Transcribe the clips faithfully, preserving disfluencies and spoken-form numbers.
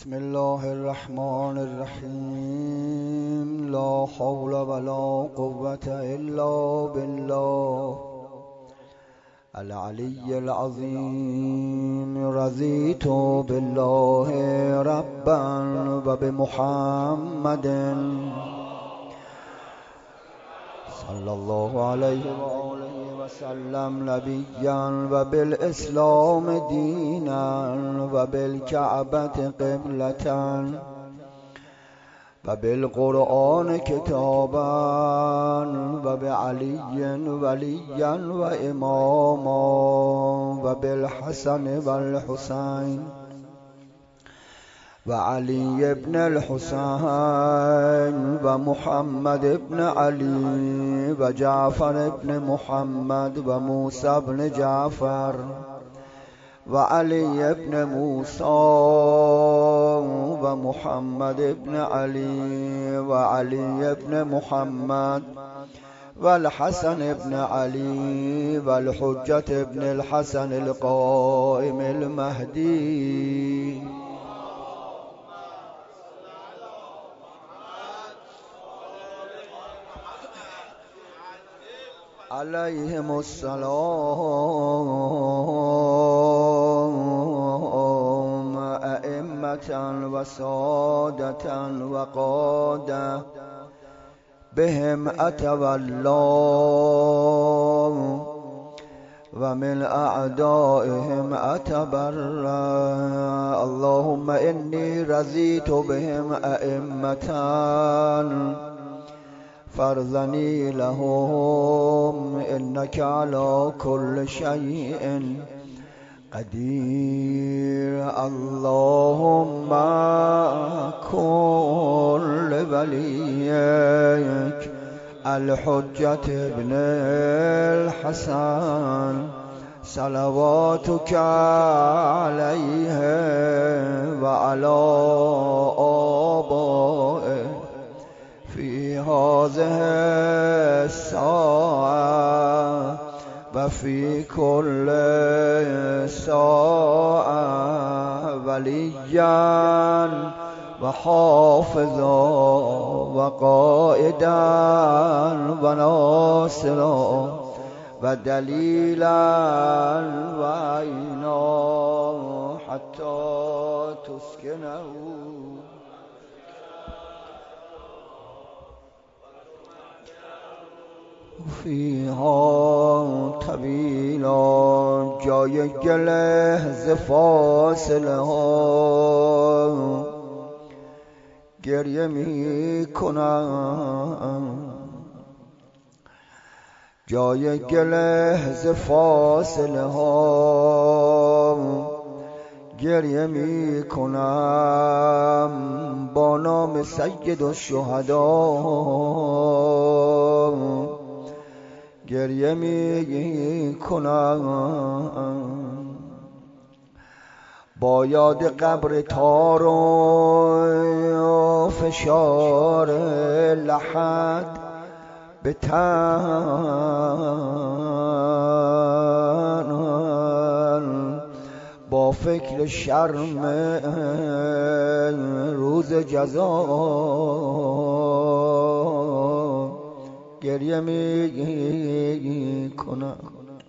بسم الله الرحمن الرحیم. لا حول ولا قوة الا بالله العلی العظیم. رضیت بالله ربا و بمحمد صلی الله علیه و آله و سلم نبیا و بالاسلام دینا و بالکعبة قبلة و بالقرآن کتابا و بعلی ولیا و اماما و بالحسن و الحسین و علی ابن الحسین و محمد ابن علی و جعفر ابن محمد و موسی ابن جعفر و علی ابن موسی و محمد ابن علی و علی ابن محمد و الحسن ابن علی و الحجة ابن الحسن القائم المهدی علیهم السلام ائمة و سادة و قادة بهم اتولا و من اعدائهم اتبرأ. اللهم انی رضیت بهم ائمة فرزنی لهم انك على كل شيء قدیر. اللهم كن لوليك الحجة ابن الحسن صلواتك عليه وعلى آبائه في هذه الساعة وفي كل ساعة وليا وحافظا وقائدا وناصرا ودليلا وعينا حتى تسكنه فیها طویلا. جای گله ز فاصله ها گریه می کنم، جای گله ز فاصله ها گریه می کنم. با نام سید الشهدا گریه می کنم. با یاد قبر تار و فشار لحد به تن، با فکر شرم روز جزا گریه می کنم.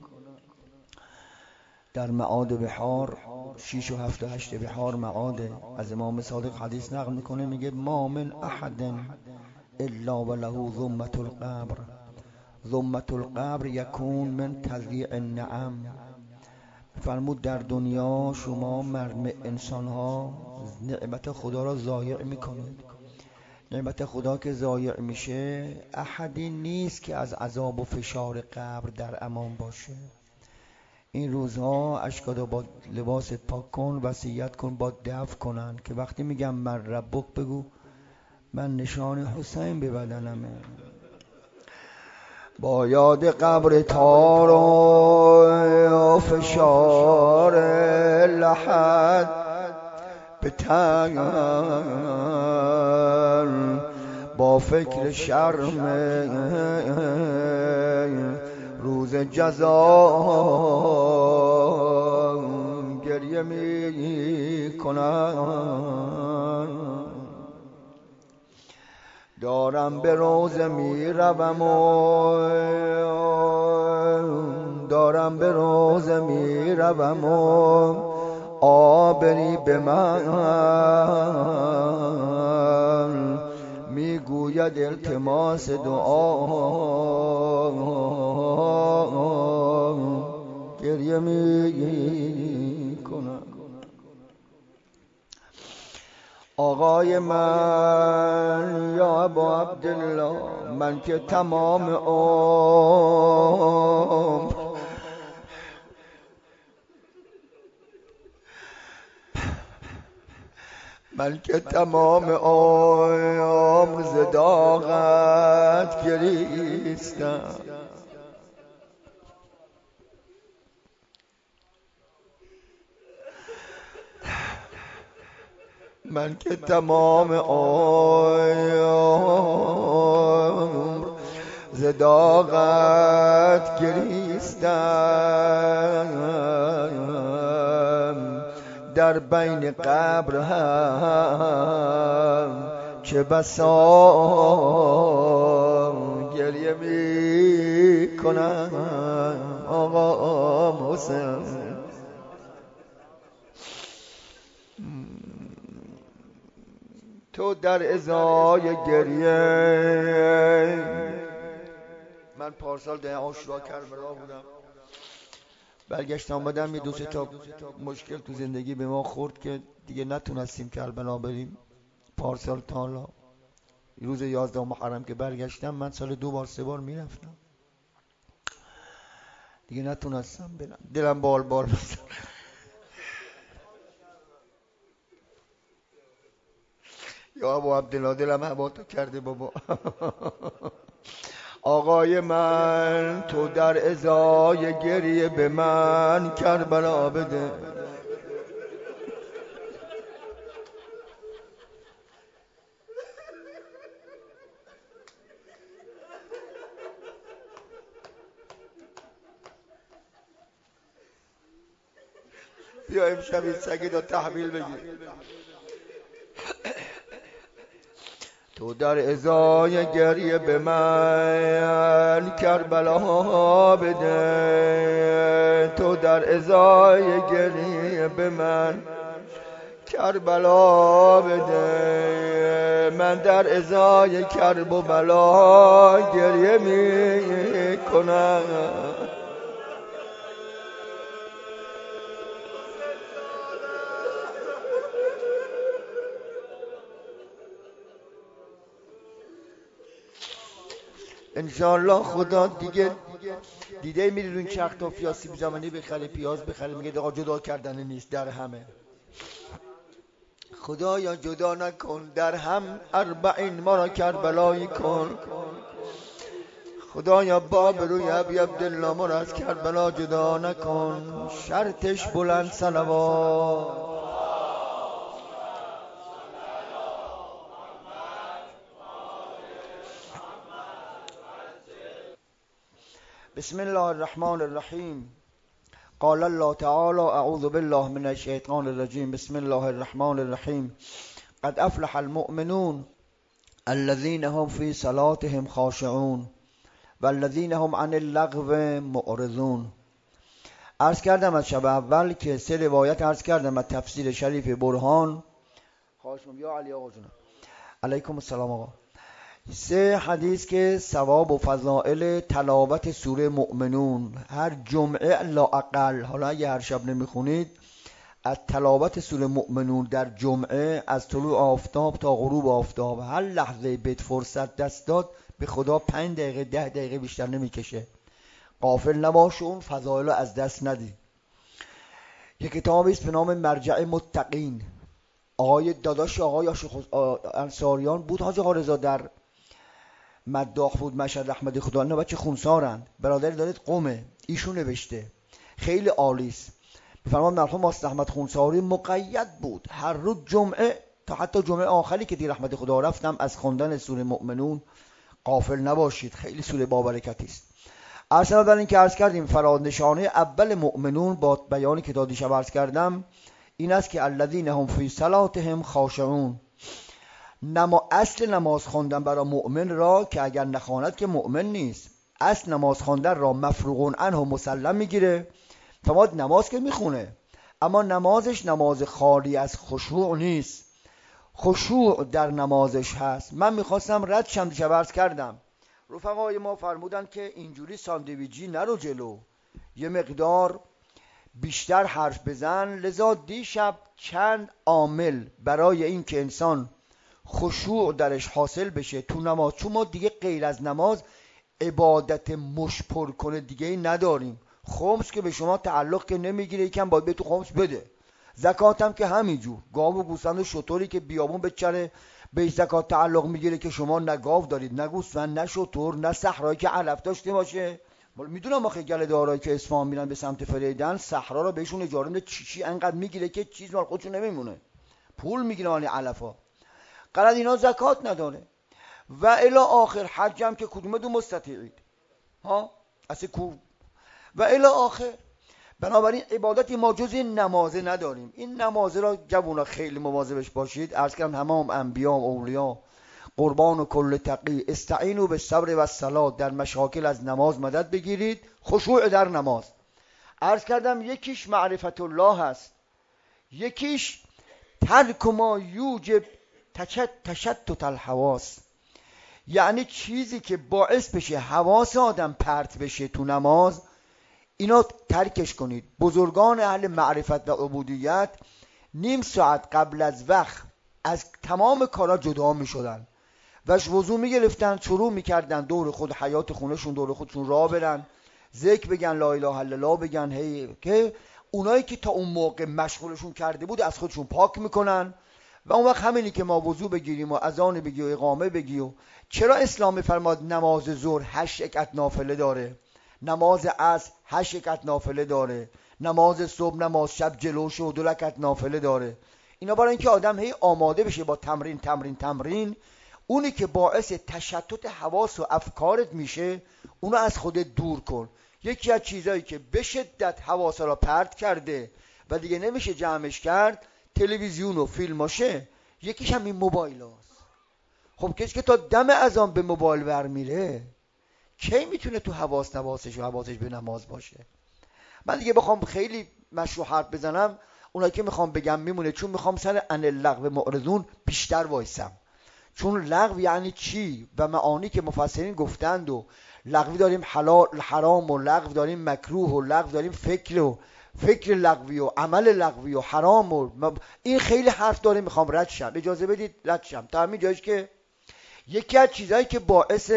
در معاد بحار شیش و هفت و هشت بحار معاده از امام صادق حدیث نقل میکنه، میگه ما من احد الا وله ذمة القبر. ذمة القبر یکون من تضییع النعم. فرمود در دنیا شما مرم انسان ها نعمت خدا را ضایع میکنید. نعمت خدا که ضایع میشه احدی نیست که از عذاب و فشار قبر در امان باشه. این روزها اشکادا با لباست پاک کن، وصیت کن با دفع کنن که وقتی میگم من ربک بگو من نشان حسین به بدنمه. با یاد قبر تار و فشار لحد به تن، با فکر شرم روز جزا گریه می کنم. دارم به روزه می روم و دارم به روزه می روم و آبری به من میگوید التماس دعا، گریه می کنم. آقای من یا ابا عبدالله، من که تمام عمر من که تمام عمر زداغت گریستم، من که تمام عمر زداغت گریستم، در بین قبر هم چه بسا گریه می کنم. آقا حسین تو در ازای گریه، من پارسال در عاشورا کربلا بودم، برگشتم آمدم یه دو سه تا مشکل تو زندگی به ما خورد که دیگه نتونستیم کربلا بریم. پارسال تا حالا روز یازده محرم که برگشتم، من سال دو بار سه بار میرفتم، دیگه نتونستم برم، دلم بال بال بزن. یا ابا عبدالله دلم هوا تو کرده بابا. آقای من تو در ازای گریه به من کربلا بده. بیا امشب این سگی دا تحویل بگیر. تو در ازای گریه به من کربلا بده، تو در ازای گریه به من کربلا بده، من در ازای کرب و بلا گریه می کنم. انشاءالله خدا دیگه دیده میری روی چرخ تا پیاز سیب زمینی بخره، پیاز بخره، میگه آقا جدا کردن نیست، در همه. خدایا جدا نکن، در هم اربعین ما را کربلایی کن. خدایا باب روی ابی عبدالله ما را از کربلا جدا نکن. شرطش بلند صلوات. بسم الله الرحمن الرحیم. قال الله تعالی اعوذ بالله من الشیطان الرجیم. بسم الله الرحمن الرحیم. قد افلح المؤمنون الذين هم في صلاتهم خاشعون والذين هم عن اللغو معرضون. عرض کردم از شب اول که سه روایت عرض کردم از تفسیر شریف برهان. خواهش می‌کنم یا علی آقا جونم. علیکم السلام آقا. سه حدیث که ثواب و فضائل تلاوت سوره مؤمنون هر جمعه لااقل، حالا اگه هر شب نمیخونید، از تلاوت سوره مؤمنون در جمعه از طلوع آفتاب تا غروب آفتاب هر لحظه بهت فرصت دست داد، به خدا پنج دقیقه ده دقیقه بیشتر نمیکشه. غافل نباش، اون فضائل از دست ندی. یک کتابی است به نام مرجع متقین. آقای داداش آقای انصاریان بود، حاج آقا رضا در مداح بود مشهد رحمت خدا. اینا بچه خونسارند، برادری دارید قومه، ایشون نوشته، خیلی عالی است. فرمان مرحوم ماست احمد خونساری مقید بود هر روز جمعه تا حتی جمعه آخری که دی رحمت خدا رفتم از خوندن سوره مؤمنون غافل نباشید، خیلی سوره بابرکتی است. اصلا در این که عرض کردیم فراد نشانه اول مؤمنون با بیانی که تا دیشب عرض کردم این است که الذین هم فی صلاتهم خاشعون، نما اصل نماز خواندن برای مؤمن را که اگر نخواند که مؤمن نیست. اصل نماز خواندن را مفروغون عنه مسلم میگیره. فرمود نماز که میخونه، اما نمازش نماز خالی از خشوع نیست، خشوع در نمازش هست. من میخواستم رد شم، دیشب عرض کردم رفقای ما فرمودن که اینجوری ساندویجی نرو جلو، یه مقدار بیشتر حرف بزن. لذا دیشب چند عامل برای این که انسان خشوع درش حاصل بشه تو نماز، چون ما دیگه غیر از نماز عبادت مشپر کنه دیگه ای نداریم. خمس که به شما تعلق که نمیگیره، یکم باید به تو خمس بده. زکات هم که همینجور، گاو و گوسفند و شتری که بیابون بچره به زکات تعلق میگیره که شما نه گاو دارید، نه گوسفند، نه شتر، نه صحرایی که علف داشته باشه. میدونم آخه گله دارایی که اصفهان میرن به سمت فریدن، صحرا رو بهشون اجاره میده، چی چی انقدر میگیره که چیز مال خودشون نمیمونه، پول میگیره مال علفا. قرار اینا زکات نداره. و الی آخر حج هم که کدومه دو مستطیعید ها اصلا کو و الی آخر. بنابراین عبادتی ما جز این نمازه نداریم. این نمازه را جوونا خیلی مواظبش باشید. عرض کردم تمام انبیا و اولیا قربان و کل تقی استعینوا بالصبر و الصلاة، در مشاکل از نماز مدد بگیرید، خشوع در نماز. عرض کردم یکیش معرفت الله هست، یکیش ترک ما یوجب تشتت الحواس، یعنی چیزی که باعث بشه حواس آدم پرت بشه تو نماز، اینا ترکش کنید. بزرگان اهل معرفت و عبودیت نیم ساعت قبل از وقت از تمام کارا جدا می شدن وش وضو می گرفتن، شروع می کردن دور خود حیات خونشون دور خودشون راه برن، ذکر بگن، لا اله الا الله بگن، هی که اونایی که تا اون موقع مشغولشون کرده بود از خودشون پاک میکنن. و اون وقت همینی که ما وضو بگیریم و اذان بگی و اقامه بگی. و چرا اسلام فرماد نماز ظهر هشت رکعت نافله داره، نماز عصر هشت رکعت نافله داره، نماز صبح نماز شب جلوش و دو رکعت نافله داره؟ اینا برای اینکه آدم هی آماده بشه با تمرین تمرین تمرین. اونی که باعث تشتت حواس و افکارت میشه اونو از خودت دور کن. یکی از چیزایی که به شدت حواس را پرت کرده و دیگه نمیشه جمعش کرد تلویزیون و فیلماشه، یکیش هم این موبایل هاست. خب کسی که تا دم اذان به موبایل برمیره کی میتونه تو حواس نواسش و حواسش به نماز باشه؟ من دیگه بخوام خیلی مشروع حرف بزنم اونایی که میخوام بگم میمونه، چون میخوام سر ان اللغو معرضون بیشتر وایسم. چون لغو یعنی چی و معانی که مفسرین گفتند، و لغوی داریم حلال حرام و لغو داریم مکروه و لغو داریم فکر و فکر لغوی و عمل لغوی و حرام و این خیلی حرف داره، میخوام رد شم. اجازه بدید رد شم تا همین جایش که یکی از چیزایی که باعث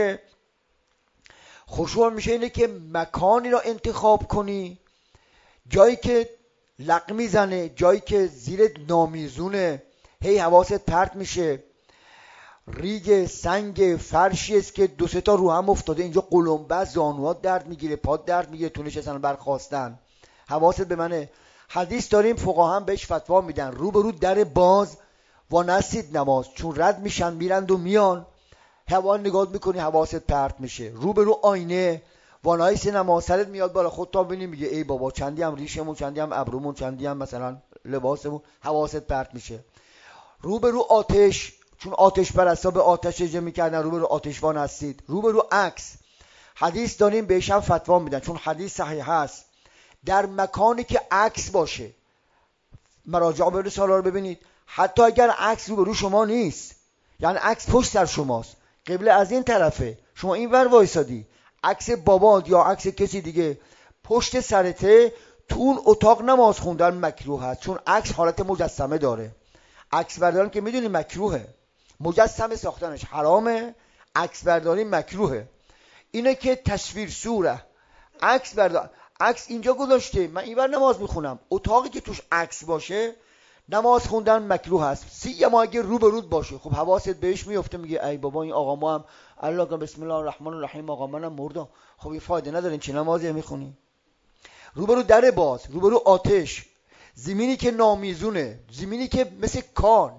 خشوع میشه اینه که مکانی را انتخاب کنی، جایی که لق میزنه، جایی که زیر نامیزونه، هی حواست پرت میشه. ریگ سنگ فرشی است که دو سه تا رو هم افتاده، اینجا قلمبه، زانوات درد میگیره، پات درد میگیره، تو نشستن برخاستن، حواست به منه. حدیث داریم فقها هم بهش فتوا میدن، رو به رو در باز و نسید نماز، چون رد میشن میرند و میان، هوا نگاه میکنی حواست پرت میشه. رو به رو آینه و نایس نماز، سرت میاد بالا، خود تا ببینی میگه ای بابا چندی هم ریشمون، چندی هم ابرومون، چندی هم مثلا لباسمون، حواست پرت میشه. رو به رو آتش، چون آتش پرستا به آتش سجده میکردن، رو به رو آتشوان هستید. رو به رو عکس، حدیث داریم بهش هم فتوا میدن، چون حدیث صحیح هست، در مکانی که عکس باشه، مراجع به رساله رو ببینید، حتی اگر عکس رو به رو شما نیست، یعنی عکس پشت سر شماست، قبله از این طرفه، شما این ور وایسادی، عکس بابات یا عکس کسی دیگه پشت سرته، تو اون اتاق نماز خوندن مکروه هست، چون عکس حالت مجسمه داره. عکس برداری که میدونی مکروهه، مجسمه ساختنش حرامه، عکس برداری مکروهه. اینه که تصویر صوره، عکس بردار، عکس اینجا گذاشته، من اینور نماز میخونم، اتاقی که توش عکس باشه نماز خوندن مکروه هست، سی ما اگه رو به رود باشه. خب حواست بهش میفته، میگه ای بابا این آقا ما هم الله که بسم الله الرحمن الرحیم آقا منم مردم، خب یه فایده نداره چه نمازی میخونی؟ رو به رو در باز، رو به رو آتش، زمینی که نامیزونه، زمینی که مثل کان،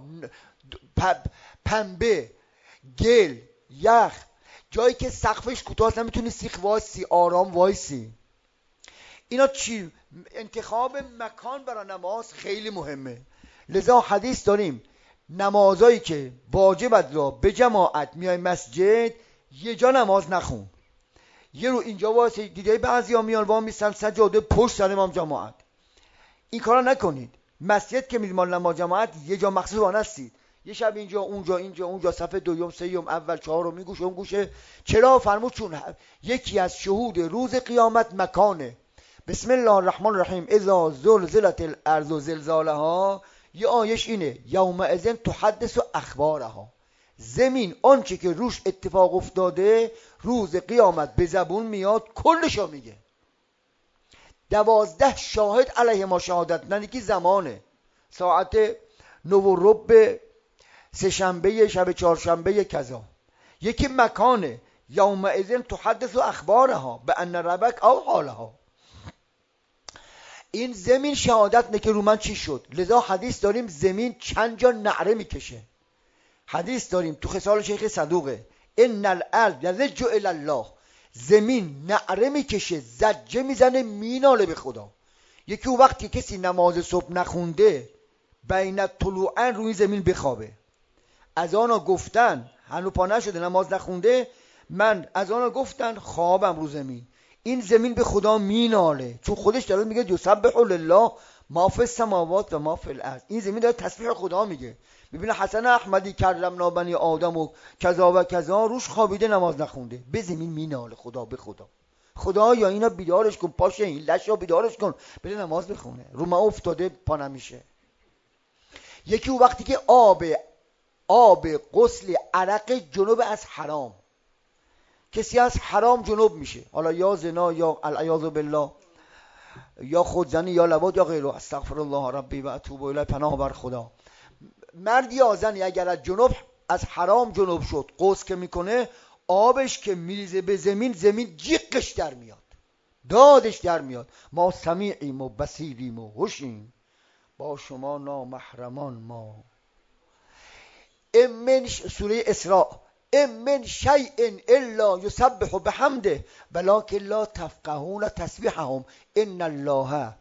پنبه، گل، یخ، جایی که سقفش کوتاه نمیتونی سیخ وایسی، آرام وایسی. اینا چی؟ انتخاب مکان برای نماز خیلی مهمه. لذا حدیث داریم نمازایی که واجبت را به جماعت میای مسجد یه جا نماز نخون. یه رو اینجا واسه دیگه بعضیا میان وا میسن سجاده پشت سر امام جماعت. این کارا نکنید. مسجد که میرید مال نماز جماعت یه جا مخصوص آن هستید. یه شب اینجا اونجا اینجا اونجا صفحه دوم سوم اول چهارم این گوشه اون گوشه. چرا؟ فرمود چون یکی از شهود روز قیامت مکانه. بسم الله الرحمن الرحیم اذا زلزلت الارض زلزالها. یه آیش اینه یومئذ تحدث اخبارها. زمین آنچه که روش اتفاق افتاده روز قیامت به زبون میاد کلشو میگه. دوازده شاهد علیه ما شهادت نه که زمانه ساعت نو و ربع سه شنبه شب چهارشنبه کذا. یکی مکانه یومئذ تحدث اخبارها به ان ربک او حالها. این زمین شهادت نه که رو من چی شد. لذا حدیث داریم زمین چند جا نعره میکشه. حدیث داریم تو خصال شیخ صدوقه ان الارض یلج الی الله. زمین نعره میکشه زجه میزنه میناله به خدا. یکی اون وقتی کسی نماز صبح نخونده بین طلوعن روی زمین بخوابه. از آنها گفتن هنو پا نشده نماز نخونده من از آنها گفتن خوابم رو زمین. این زمین به خدا میناله چون خودش داره میگه یسبح لله ما فی السماوات و ما فی الارض. این زمین داره تسبیح خدا میگه. میبینه حسن احمدی کرمنا بنی آدم و کذا و کذا روش خوابیده نماز نخونده به زمین میناله خدا به خدا. خدا یا اینا بیدارش کن پاشه این لشا بیدارش کن بده نماز بخونه. رو ما افتاده پا نمیشه. یکی اون وقتی که آب آب غسل عرق جنوب از حرام. کسی از حرام جنوب میشه حالا یا زنا یا العیاذ بالله یا خودزنی یا لواط یا غیره. استغفر الله ربی و اتوب الیه. پناه بر خدا. مرد یا زنی اگر از جنوب از حرام جنوب شد غسل که میکنه آبش که میریزه به زمین زمین جیغش در میاد دادش در میاد. ما سمیعیم و بصیریم و هوشیم با شما نامحرمان ما. امن سوره اسراء امن شیء الا یسبح بحمده ولکن لا تفقهون تسبیحهم ان الله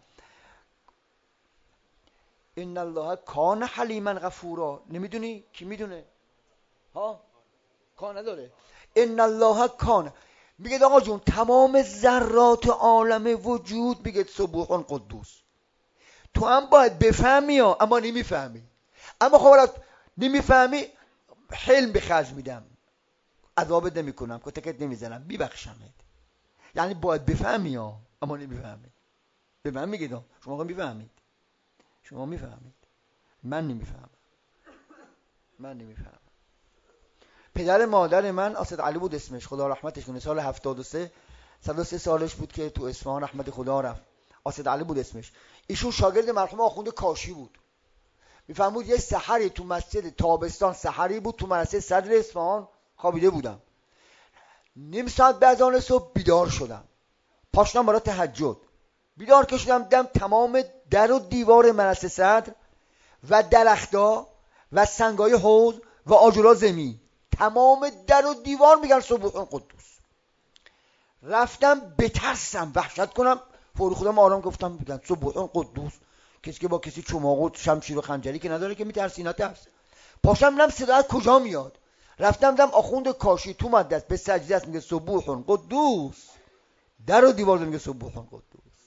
ان الله کان حلیما غفورا. نمیدونی کی میدونه ها کان نداره. ان الله کان میگه آقا جون تمام ذرات عالم وجود میگه سبوح قدوس. تو هم باید بفهمی ها اما نمیفهمی. اما خب نمیفهمی حلم به خرج میدم عذابت نمیکنم کتکت نمیزنم میبخشمت. یعنی باید بفهمی ها اما نمیفهمی. به من میگید شما میفهمید شما میفهمید من نمیفهمم من نمیفهمم. پدر مادر من اسد علی بود اسمش خدا رحمتش کنه. سال هفتاد و سه صد و سه سالش بود که تو اصفهان رحمت خدا رفت. اسد علی بود اسمش. ایشون شاگرد مرحوم آخوند کاشی بود. میفهمود یه سحری تو مسجد تابستان سحری بود تو مدرسه صدر اصفهان خوابیده بودم. نیم ساعت به اذان صبح بیدار شدم. پاشدم برای تهجد. بیدار که شدم دیدم تمام در و دیوار مدرسه صدر و درختا و سنگای حوض و آجرها زمین تمام در و دیوار میگن سبوح قدوس. رفتم بترسم وحشت کنم فوری خودم آرام گفتم میگن سبوح قدوس. کسی که با کسی چماق و شمشیر و خنجری که نداره که میترسی نترس. پاشم نم صدا کجا میاد. رفتم دم آخوند کاشی تو مدرسه به سجده است میگه سبوح قدوس. در و دیوار میگه سبوح قدوس.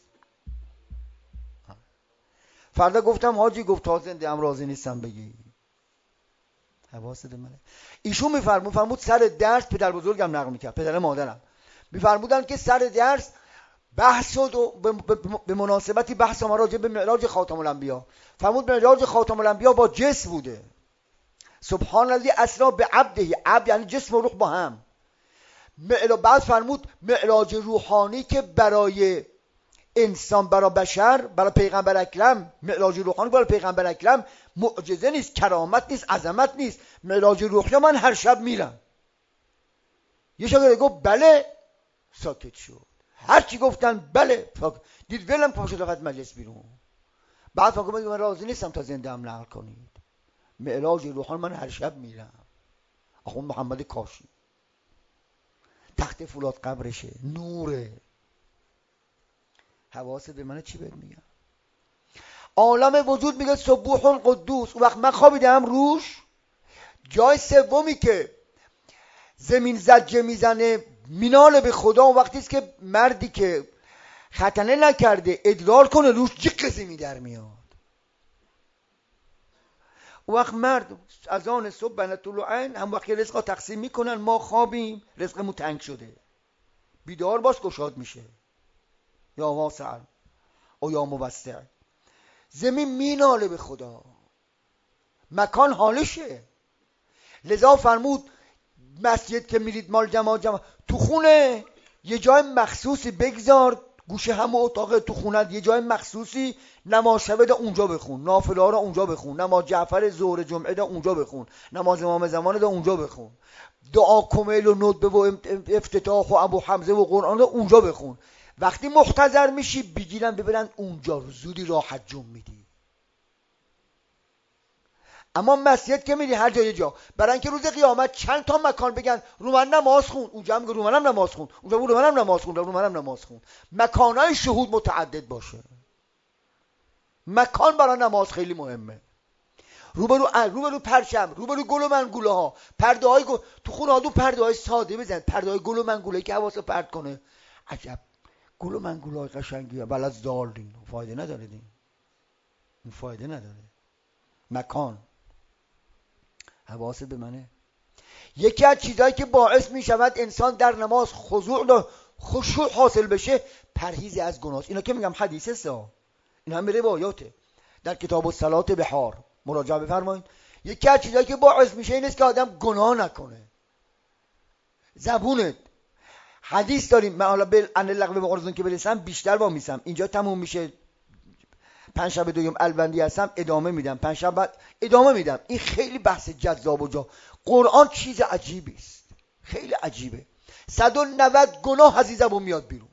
فردا گفتم حاجی گفت تا زنده ام راضی نیستم بگی. حواست منه. ایشون میفرمود فرمود سر درس پدر بزرگم نقل میکرد پدر مادرم میفرمودن که سر درس بحث و به مناسبتی بحث ما راجع به معراج خاتم الانبیا. فرمود معراج خاتم الانبیا با جسم بوده. سبحان الذی اسری بعبده. عبد یعنی جسم و روح با هم. بعد فرمود معراج روحانی که برای انسان برای بشر برای پیغمبر اکرم معراج روحانی برای پیغمبر اکرم معجزه نیست کرامت نیست عظمت نیست. معراج روحی من هر شب میرم. یه شاگرد گفت بله ساکت شد. هر چی گفتن بله فاک... دید ولم پاشو رفت مجلس بیرون. بعد فاکر من راضی نیستم تا زنده هم نقل کنید. معراج روحانی من هر شب میرم. آخوند محمد کاشی تخت فولاد قبرشه نوره. حواست به من چی بهت میگم. عالم وجود میگه سبوح قدوس. اون وقت من خوابیدم روش. جای سومی که زمین زجه میزنه مینال به خدا اون وقتی است که مردی که ختنه نکرده ادرار کنه روش جیغ زمین در میاد. اون وقت مرد از آن صبح بین طلوع عین هم وقتی رزقا تقسیم میکنن ما خوابیم رزقمون تنگ شده بیدار باش گشاد میشه. یا واسع او یا موسع. زمین میناله به خدا مکان حالشه. لذا فرمود مسجد که میرید مال جماعت جماعت تو خونه یه جای مخصوصی بگذار گوشه همه اتاق تو خونت یه جای مخصوصی نماز شب ده اونجا بخون نافله ها رو اونجا بخون نماز جعفر ظهر جمعه ده اونجا بخون نماز امام زمان ده اونجا بخون دعا کمیل و ندبه و افتتاح و ابو حمزه و قرآن ده اونجا بخون. وقتی محتضر میشی بگیرن ببرن اونجا رو زودی راحت جمع میدی. اما مسجد که میری هر جای جا برای اینکه روز قیامت چند تا مکان بگن رو من نماز خون اونجا میگه رو منم نماز خون اونجا رو منم نماز خون رو منم نماز خون. مکانای شهود متعدد باشه. مکان برای نماز خیلی مهمه. روبرو روبرو پرچم روبرو گل و منگوله ها پرده های گل... تو خونه ها دو پرده های ساده بزن پرده های گل و منگوله که حواسو پرت کنه. عجب گل و منگوله های قشنگیه بل از دالین فایده نداره دین این فایده نداره. مکان حواست به منه. یکی از چیزهایی که باعث می شود انسان در نماز خضوع و خشوع حاصل بشه پرهیز از گناه. اینا که میگم حدیثه سا این هم روایاته در کتاب الصلات بحار مراجعه بفرمایید. یکی از چیزهایی که باعث میشه این است که آدم گناه نکنه. زبونت حدیث داریم من حالا بل ان اللغو بقرزون که برسم بیشتر با میسم اینجا تموم میشه. پنج شب دوم الوندی هستم ادامه میدم پنج شب بعد ادامه میدم. این خیلی بحث جذاب و جا قرآن چیز عجیبی است خیلی عجیبه. صد و نود گناه از این زبون میاد بیرون.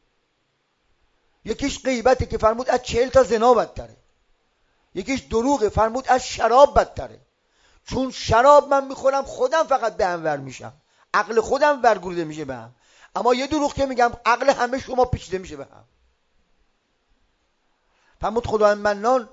یکیش غیبته که فرمود از چهل تا زنا بدتره. یکیش دروغه فرمود از شراب بدتره. چون شراب من میخورم خودم فقط به هم ور میشم عقل خودم ورگورده میشه به هم. اما یه دروغ که میگم عقل همه شما پیچیده میشه به هم. فرمود خدای منان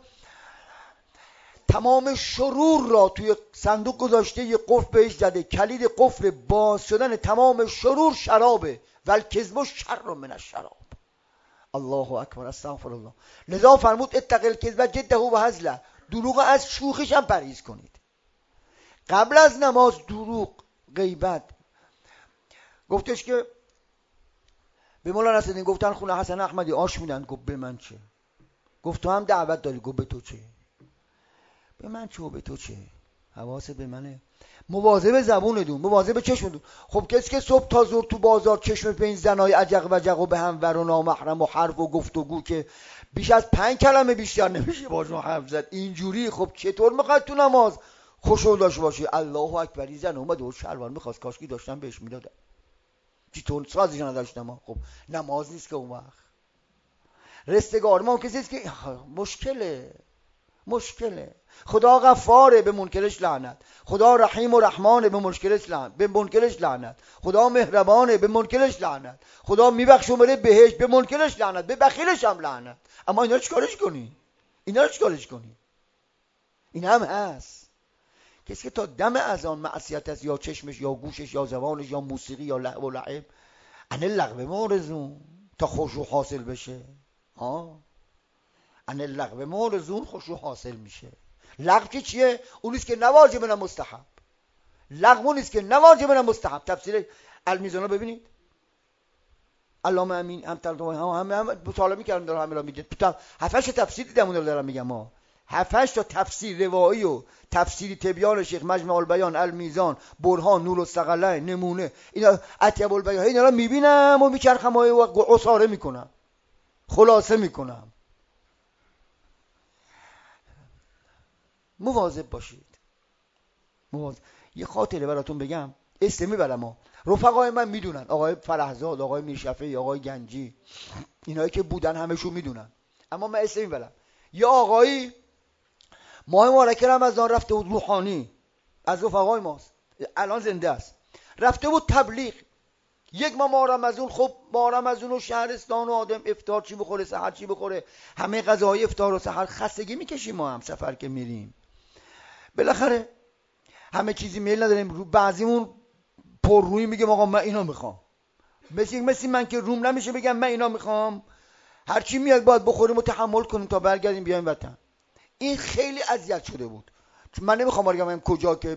تمام شرور را توی صندوق گذاشته یه قفل بهش زده کلید قفل باز شدن تمام شرور شرابه والکذب شر من الشراب. الله اکبر استغفر الله. لذا فرمود اتق الکذب جده و هزله دروغ از شوخیش هم پرهیز کنید. قبل از نماز دروغ غیبت گفتش که به مولانا نصرالدین گفتن خونه حسن احمدی آش میدن گفت به من چه. گفت تو هم دعوت داری گفت به تو چه. به من چه و به تو چه. حواست به منه. مواظب زبونتون مواظب چشمتون. خب کسی که صبح تا ظهر تو بازار چشم به این زنای عجق و جق و به هم ور و نامحرم و حرف و گفتگو که بیش از پنج کلمه بیشتر نمیشه باشون حرف زد اینجوری خب چطور میخواد تو نماز خشوع داشته باشی؟ الله اکبر. زن اومد و شلوار میخواست کاشکی داشتم بهش میدادم چطور سازش نداشتم. خب نماز نیست که اون وقت رستگار ما کسی است که مشکله مشکله. خدا غفاره به منکرش لعنت. خدا رحیم و رحمانه به منکرش لعنت به منکرش لعنت. خدا مهربانه به منکرش لعنت. خدا میبخشه بره بهش به منکرش لعنت به بخیلش هم لعنت. اما اینا رو چیکارش کنی؟ اینا رو چیکارش کنی؟ این هم هست کسی که تا دم اذان معصیت است یا چشمش یا گوشش یا زبانش یا موسیقی یا لعب و لعب ان اللغو معرضون تا خشوع حاصل بشه. ها ان اللغو معرضون خشوع حاصل میشه. لغو که چیه؟ اون نیست که نواجب نه مستحب. لغو نیست که نواجب نه مستحب. تفسیر المیزان رو ببینید. علامه امین هم ترجمه هم هم مطالعه می‌کردم دارم همین را میگه. هفتش تفسیر دیدم اون رو دارم میگم. ما هفتش تا تفسیر روایی و تفسیری تبیان شیخ مجمع البیان المیزان برهان نور الثقلین نمونه اینا اطیب البیان اینا رو میبینم و میچرخم و عصاره میکنم خلاصه میکنم. مواظب باشید. مواظب. یه خاطره براتون بگم اسم میبرم. رفقای من میدونن آقای فرحزاد آقای میرشفیعی آقای گنجی اینایی که بودن همشون میدونن. اما من اسم میبرم. یه آقایی ماه مبارک رمضان رفته بود روحانی از رفقای ماست الان زنده است رفته بود تبلیغ یک ما ماه رمضان، خب ماه رمضان و شهرستان و آدم افطار چی بخوره، سحر چی بخوره، همه غذاهای افطار و سحر خستگی میکشیم. ما هم سفر که میریم بالاخره همه چیزی میل نداریم. رو بعضیمون پر روی میگه آقا من اینا میخوام، مثل مثل من که روم نمیشه بگم من اینا میخوام، هرچی میاد باید بخوریم و تحمل کنیم تا برگردیم بیایم وطن. این خیلی اذیت شده بود. چون من نمیخوام بگم کجا که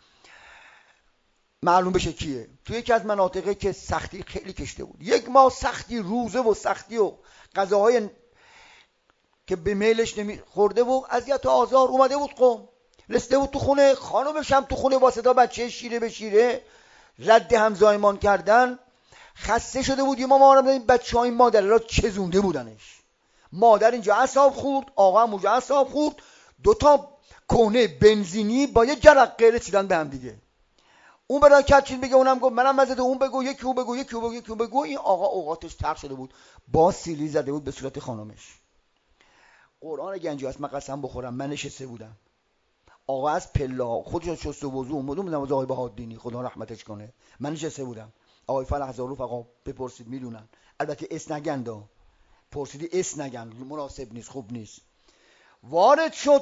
معلوم بشه کیه. توی یکی از مناطقی که سختی خیلی کشته بود، یک ماه سختی، روزه و سختی و غذاهای که به میلش نمیخورده و اذیت و آزار. اومده بود قوم، رسیده بود تو خونه، خانومش هم تو خونه با صدا بچه شیره به شیره رد هم زایمان کردن. خسته شده بود. یه ما ما رو بچه های مادر را چزونده بودنش. مادر اینجا عصاب خورد، آقا هم اونجا عصاب خورد، دوتا کونه بنزینی با یه جرقه رسیدن به هم دیگه. اون برای کرد چیز بگه، اونم گفت منم مزده، اون بگو، یکی اون بگو، یکی اون بگو، یکی اون بگو. این آقا اوقاتش تق شده بود، با سیلی زده بود به صورت خانمش. قرآن گنجی هست، من قسم بخورم من نشسته بودم، آقا از پلا خودش شست و وضو اومد اومدم از آقای بهادینی خدا رحمتش کنه، من نشسته بودم. آقای فرح ظروف آقا بپرسید میدونن، البته اس نگندا، پرسیدی اس نگن، مناسب نیست، خوب نیست. وارد شد،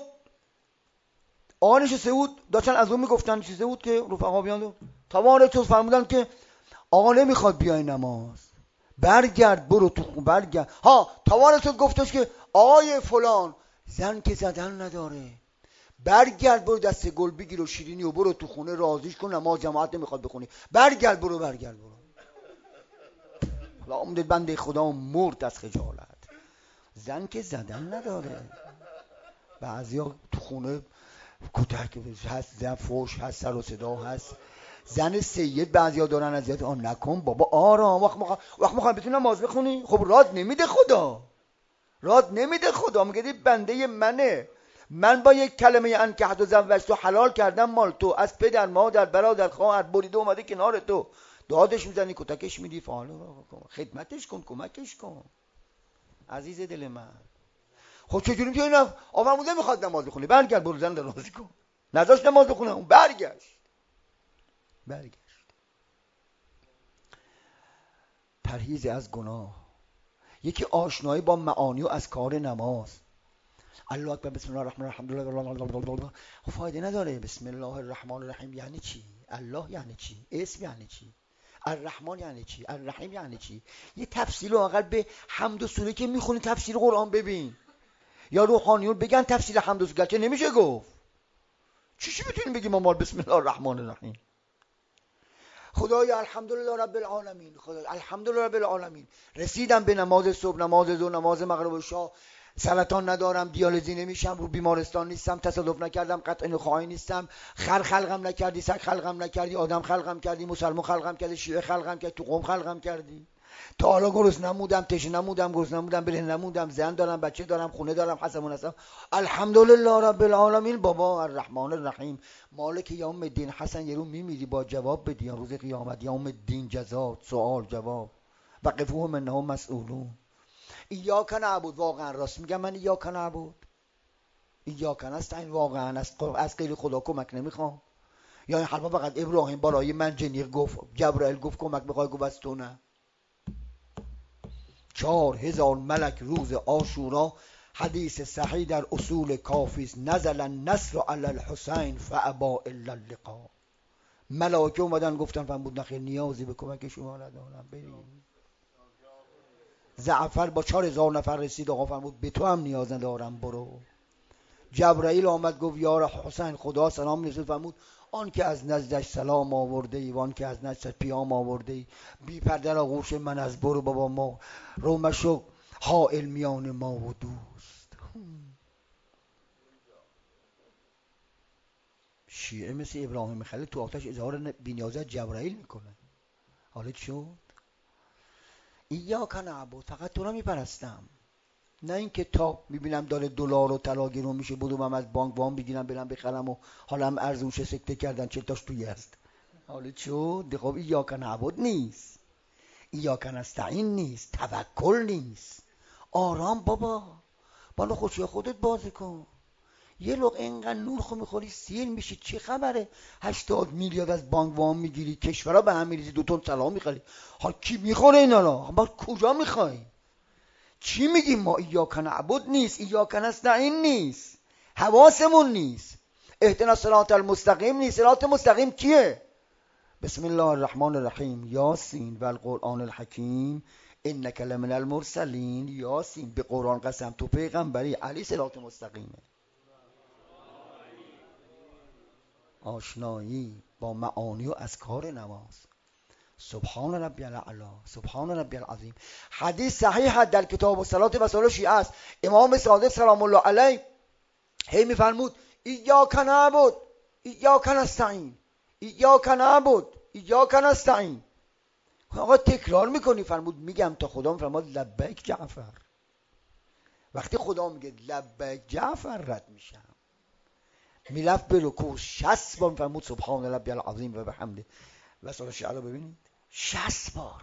آقا نشسته بود، داشتن از اون میگفتن چیزه بود که رفقا بیان. تا وارد شد فرمودن که آقا نمیخواد بیای نماز، برگرد برو تو خون، برگرد. ها تا وارد شد گفتش که آقای فلان زن که زدن نداره، برگرد برو دست گل بگیر و شیرینی و برو تو خونه راضیش کن، نماز جماعت نمیخواد بخونی، برگرد برو برگرد برو. حالا اومد بنده خدا مرد از خجالت. زن که زدن نداره. بعضیا تو خونه کتک هست، زن فوش هست، سر و صدا هست، زن سید بعضیا دارن اذیت. آن نکن بابا، آرام. وقت مخ... وقت میخوام بتونی نماز بخونی، خب راد نمیده خدا، راد نمیده خدا. میگه بنده منه، من با یک کلمه انکحت و زوجت حلال کردم مال تو، از پدر مادر برادر خواهر بریده اومده کنار تو، دادش میزنی کتکش میدی، فعال خدمتش کن، کمکش کن. عزیز دل من، خب چجوری میتونی نه آموزه میخواد نماز بخونی، برگرد برو زن راضی کن. نذاش نماز بخونه، اون برگشت برگشت پرهیز از گناه، یکی آشنایی با معانی و از کار نماز. الله اکبر، بسم الله الرحمن الرحیم، فایده نداره. بسم الله الرحمن الرحیم یعنی چی؟ الله یعنی چی؟ اسم یعنی چی؟ الرحمن یعنی چی؟ الرحیم یعنی چی؟ یه تفصیل واقعا به حمد و سوره که میخونی تفسیر قرآن ببین، یا روحانیون بگن تفسیر حمد و سوره، گرچه نمیشه گفت. چی چی میتونیم بگیم ما بسم الله الرحمن الرحیم؟ خدایا الحمدلله رب العالمین، خدایا الحمدلله رب العالمین. رسیدم به نماز صبح، نماز ظهر، نماز مغرب و عشا، سرطان ندارم، دیالژی نمیشم، رو بیمارستان نیستم، تصادف نکردم، قطع نخاعی نیستم، خر خلقم نکردی، سگ خلقم نکردی، آدم خلقم کردی، مسلمان خلقم کردی، شیعه خلقم کردی، تو قوم خلقم کردی. تا حالا گرسنه نمودم، تشنه نمودم، گرسنه نمودم، برهنه نمودم، زن دارم، بچه دارم، خونه دارم، حسمون هستم. الحمدلله رب العالمین. بابا الرحمن الرحیم مالک یوم الدین. حسن یه رو میمیری با جواب بدی روز قیامت، یوم الدین، جزا، سوال جواب، وقفوهم انهم مسئولون. ایاک نعبد، واقعا راست میگم من ایاک نعبد، ایاک نستعین، واقعا از غیر خدا کمک نمیخوام. یا این حرفا فقط ابراهیم برای من جنیق گفت، جبرائیل گفت کمک میخوای، گفت از تو نه. چهار هزار ملک روز عاشورا، حدیث صحیح در اصول کافیست، نزل النصر علی الحسین فابا الا اللقاء. ملائکه اومدن گفتن فرمود نخیر نیازی به کمک شما ندارم، بریم. جعفر با چهار هزار نفر رسید، آقا فرمود به تو هم نیاز ندارم، برو. جبرائیل آمد گفت یا حسین خدا سلام میرسه، فرمود آن که از نزدش سلام آورده ای و آن که از نزدش پیام آورده ای، بی پرده را گوش من از برو بابا، ما رو مشو حائل میان ما و دوست. شیعه مثل ابراهیم خلیل تو آتش اظهار بی‌نیازی جبرائیل میکنه. حالا چی شد؟ ایاک نعبد، فقط تو رو میپرستم، نه اینکه تا میبینم داره دلار و طلا گرون میشه بدوم از بانک وام بگیرم برم بخرم و حالم ارزون شه، سکته کردن چه تاش توی است. حالا چو خب ایاک نعبد نیست، ایاک نستعین نیست، توکل نیست. آرام بابا، بالا خوشی خودت بازی کن. یه لقمه اینقدر نور خو میخوری سیر میشی، چه خبره؟ هشتاد میلیارد از بانک وام میگیری، کشورها به هم میریزی، دو تن سلام میخری. حال کی میخوره اینا رو؟ ما کجا میخوای؟ چی میگیم ما؟ ایاک نعبد نیست، ایاک نستعین نیست، حواسمون نیست، اهدنا الصراط المستقیم نیست. صراط مستقیم کیه؟ بسم الله الرحمن الرحیم، یاسین و القرآن الحکیم انک لمن المرسلین. یاسین، به قرآن قسم، تو پیغمبری، علی صراط مستقیمه. آشنایی با معانی و اذکار نماز. سبحان ربی الاعلی، سبحان ربی العظیم. حدیث صحیح در کتاب الصلاة و سنن شیعه است. امام صادق سلام الله علیه هی میفرمود ایاک نعبد ایاک نستعین، ایاک نعبد ایاک نستعین. آقا تکرار میکنی؟ فرمود میگم تا خدا میفرماد لبیک جعفر. وقتی خدا میگه لبیک جعفر رد میشم. میرفت به رکوع شصت بار فرمود سبحان ربی العظیم و بحمده. و سال شیعه رو ببینید شصت بار،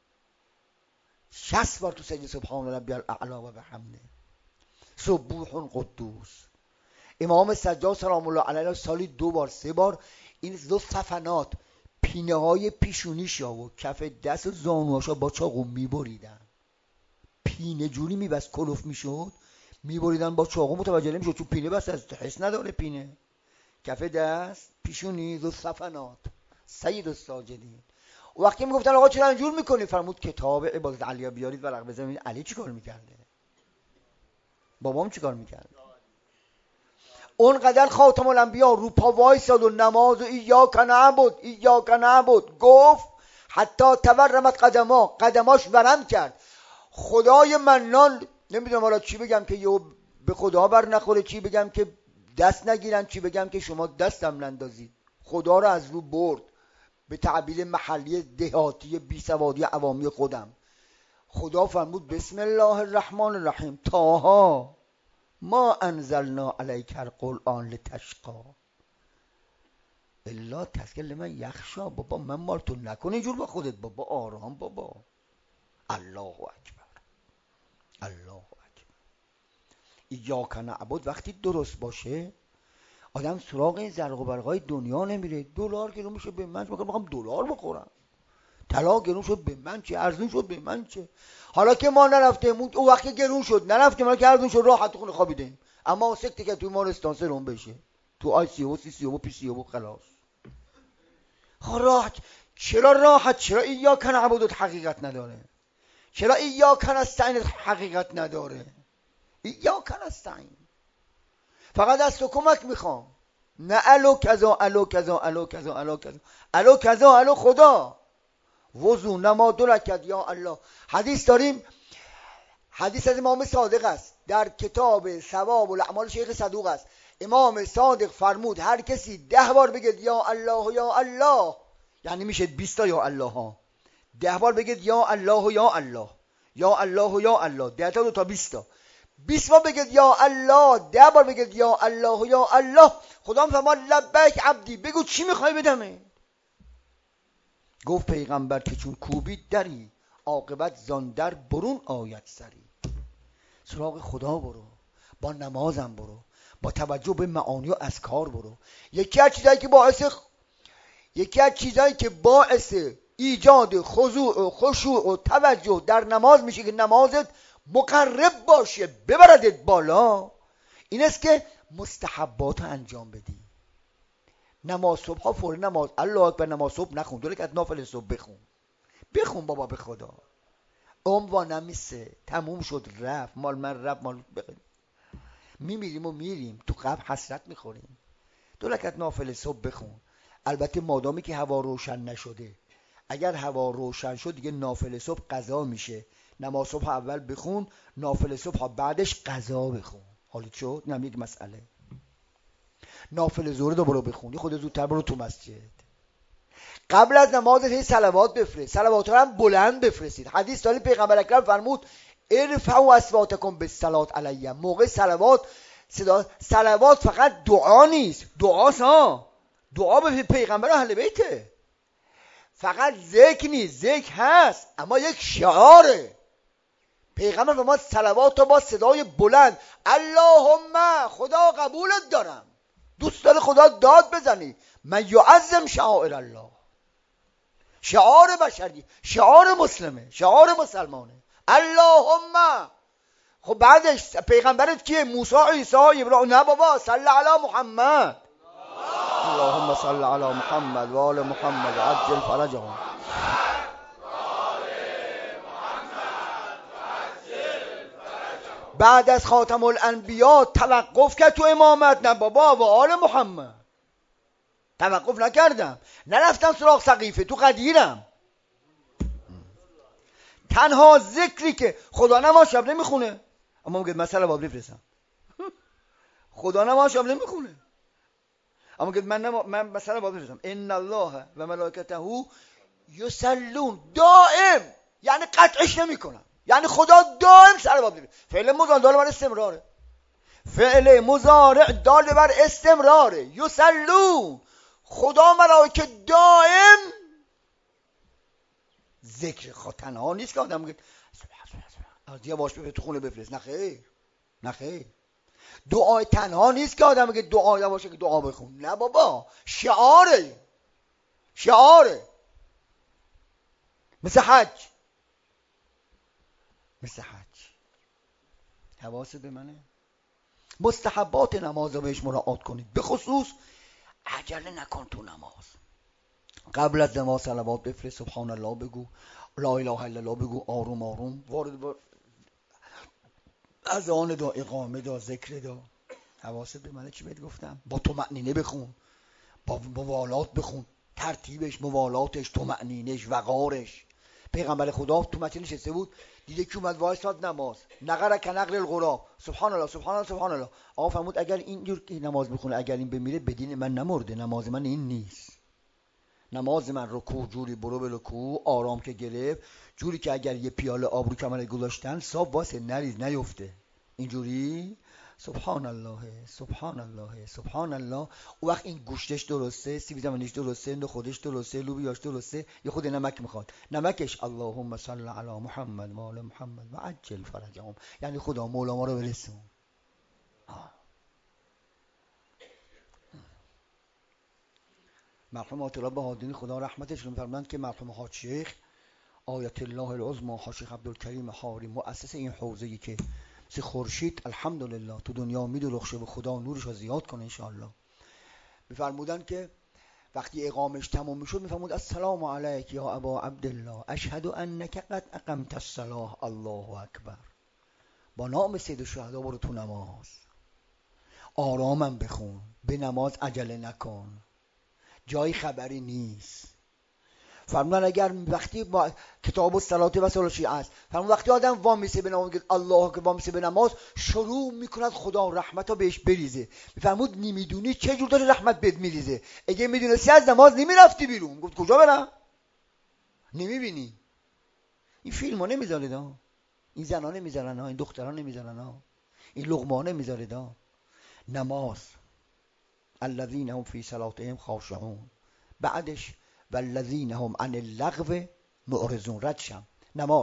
شصت بار تو سجده سبحان ربی الاعلی و بحمده. سبوح قدوس. امام سجاد سلام الله علیه سالی دو بار سه بار این دو صفنات، پینه های پیشونیشا و کف دست و زانوهاشا با چاقو میبریدن. پینه جوری میبست کلوف میشد، میبریدن با چاقو، متوجه نمیشد چون پینه بست، از حس نداره پینه. کف دست، پیشونی، دو صفنات، سید الساجدین. و وقتی میگفتن آقا چرا اینجور میکنی؟ فرمود کتاب عبادت علی بیارید ورق بزنید. علی چیکار میکرده؟ بابام چیکار میکرده؟ اونقدر خاتم الانبیا رو پا وایساد و نماز و ایاک نعبد ایاک نعبد گفت حتی تورمت قدما، قدماش ورم کرد. خدای منان، نمیدونم حالا چی بگم که یهو به خدا بر نخوره، چی بگم که دست نگیرن، چی بگم که شما دستم نندازید. خدا رو از رو برد، به تعبیر محلی دهاتی بی سوادی عوامی خودم. خدا فرمود بسم الله الرحمن الرحیم طه ما انزلنا علیک القرآن لتشقی الا تذکرة لمن یخشی. بابا من مال تو نکن اینجور با خودت بابا، آرام بابا. الله اکبر، الله اکبر. ایاک نعبد وقتی درست باشه آدم سراغ این زرق و برقای دنیا نمیره. دلار گرون میشه به من، میخوام دلار بخورم. طلا گرون شد به من چه، ارزون شد به من چه. حالا که ما نرفتیم اون وقتی گرون شد نرفتیم، حالا که ارزون شد راحت خونه خوابیدیم. اما سکته که تو مارستان سرم بشه، تو آی سی او سی سی او پی سی او خلاص. راحت. چرا راحت؟ چرا ایاک نعبد حقیقت نداره؟ چرا ایاک نستعین حقیقت نداره؟ ایاک نستعین فقط از تو کمک میخوام. نه الو کذا الو کذا الو کذا الو کذا الو کذا الو خدا. وضو نما دو رکعت یا الله. حدیث داریم، حدیث از امام صادق است در کتاب ثواب الاعمال شیخ صدوق است. امام صادق فرمود هر کسی ده بار بگید یا الله یا الله، یعنی میشه بیست تا یا الله ها. ده بار بگید یا الله یا الله یا الله یا الله، ده تا دو تا بیست تا. بیست بار بگید یا الله، ده بار بگید یا الله یا الله. خدا فرمود لبیک عبدی، بگو چی میخوای بدمه. گفت پیغمبر که چون کوبید دری، عاقبت زان در برون آید سری. سراغ خدا برو، با نمازم برو، با توجه به معانی و اذکار برو. یکی از چیزایی که باعث یکی از چیزایی که باعث ایجاد خضوع و خشوع و توجه در نماز میشه که نمازت مقرب باشه، ببردت بالا، این است که مستحبات انجام بدی. نماز صبح ها فوری نماز الله اکبر نماز صبح نخون، دو رکعت نافله صبح بخون. بخون بابا به خدا. عمر نمیسه، تموم شد رفت، مال من رفت، مال میمیریم و میریم، تو قبر حسرت میخوریم. دو رکعت نافله صبح بخون. البته مادامی که هوا روشن نشده، اگر هوا روشن شد دیگه نافله صبح قضا میشه. نماز صبح اول بخون، نافله صبح بعدش قضا بخون. حالی شد؟ نم یک مسئله. نافله ظهر رو برو بخونی، خود زودتر برو تو مسجد. قبل از نماز هی صلوات بفرست، صلوات رو هم بلند بفرستید. حدیث داریم پیغمبر اکرم فرمود ارفعوا اصواتکم بالصلاه علیه. موقع صلوات صدا صلوات فقط دعا نیست، دعاست ها، دعا به پیغمبر و اهل بیته. فقط ذکر نیست، ذکر هست اما یک شعاره. پیغمبر به ما صلوات و با صدای بلند اللهم خدا قبولت دارم، دوست داره خدا داد بزنی، من یعظم شعائر الله، شعار بشری، شعار مسلمه، شعار مسلمانه. اللهم خب بعدش پیغمبرت کیه؟ موسی، عیسی، ابراهیم؟ نه بابا، صلی علی محمد، اللهم صل علی محمد و آل محمد و عجل فرجهم. بعد از خاتم الانبیا توقف کرد تو امامت؟ نه بابا، و آل محمد توقف نکردم، نرفتم سراغ سقیفه، تو قدیرم. تنها ذکری که خدا نماز شب نمیخونه، اما میگه مثلا باب بفرستم، خدا نماز شب نمیخونه اما میگه من نما... من مثلا باب بفرستم ان الله و ملائکته یصلون، دائم، یعنی قطعش نمیکنم، یعنی خدا دائم سر باب بفرست. فعل مضارع دال بر استمراره، فعل مضارع دال بر استمراره. یصلون، خدا ملائکه دائم ذکر. خود تنها نیست که آدم میگه از دیگه باش بفرست تو خونه بفرست، نه خیر، نه خیر. دعای تنها نیست که آدم میگه دعا باشه که دعا بخون، نه بابا، شعاره، شعاره. مثل حج، مثل حج. حواست به منه؟ مستحبات نماز رو بهش مراعات کنید، به خصوص عجله نکن تو نماز. قبل از نماز صلوات بفرست، سبحان الله بگو، لا اله الا الله بگو، آروم آروم وارد با اذان دا، اقامه دا، ذکر دا. حواست به منه چی بهت گفتم؟ با طمأنینه بخون، با موالات بخون، ترتیبش، موالاتش، طمأنینش، وقارش. پیغمبر خدا تو مسجد نشسته بود، دیده که اومد وایساد نماز، نقر کنقر الغراب، سبحان الله سبحان الله سبحان الله. آقا فرمود اگر اینجور نماز بخونه، اگر این بمیره بدین من نمرده، نماز من این نیست. نماز من رکوع جوری برو به رکوع، آرام که گرفت، جوری که اگر یه پیاله آب رو کمر گذاشتن صاف واسه نریز نیفته، اینجوری سبحان الله سبحان الله سبحان الله. او وقت این گوشتش درسته، سیب زمینیش درسته، نخودش درسته، لوبیاش درسته، یه خود نمک میخواد، نمکش اللهم صل علی محمد و آل محمد و عجل فرجهم، یعنی خدا مولا ما رو برسون. مرحوم آیت الله بهادری خدا رحمتش کنه فرمودند که مرحوم حاج شیخ آیت الله العظمی حاج شیخ عبدالکریم حاری، مؤسس این حوزه‌ای که مثل خورشید الحمدلله تو دنیا میدرخشه و خدا نورش رو زیاد کنه ان شاء الله، میفرمودن که وقتی اقامش تمام میشد میفرمود السلام علیک یا ابا عبدالله اشهد انک قد اقمت الصلاه الله اکبر. با نام سید الشهدا برو تو نماز، آرامم بخون، به نماز عجله نکن، جای خبری نیست. فرمودن اگر وقتی با کتاب الصلاه و صلاه شیعه است، فرمودن وقتی آدم وامیسه به نماز، الله که وامیسه به نماز، شروع میکند خدا رحمتو بهش بریزه. میفرمود نمیدونی چه جور داره رحمت بهت میریزه، اگه میدونستی از نماز نمیرفتی بیرون. گفت کجا برم؟ نمیبینی؟ این فیلمو نمیذارید ها، این زنا نمیذارن ها، این دختران نمیذارن ها، این لقمه نمیذارید ها. نماز الذین هم فی صلاتهم خاشعون، بعدش والذین هم عن اللغو معرضون. ردشم نماز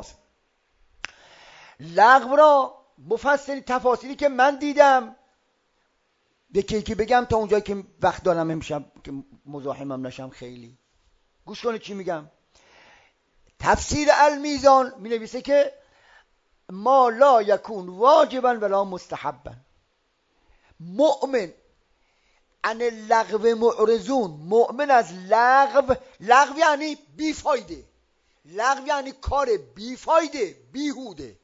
لغو را مفصل تفاصیلی که من دیدم یکی یکی بگم تا اونجایی که وقت دارم امشب که مزاحمم نشم. خیلی گوش کنید چی میگم. تفسیر المیزان می نویسه که ما لا یکون واجبا ولا مستحبا، مؤمن عن اللغو معرضون، مؤمن از لغو، لغو یعنی بیفایده، لغو یعنی کار بیفایده، بیهوده.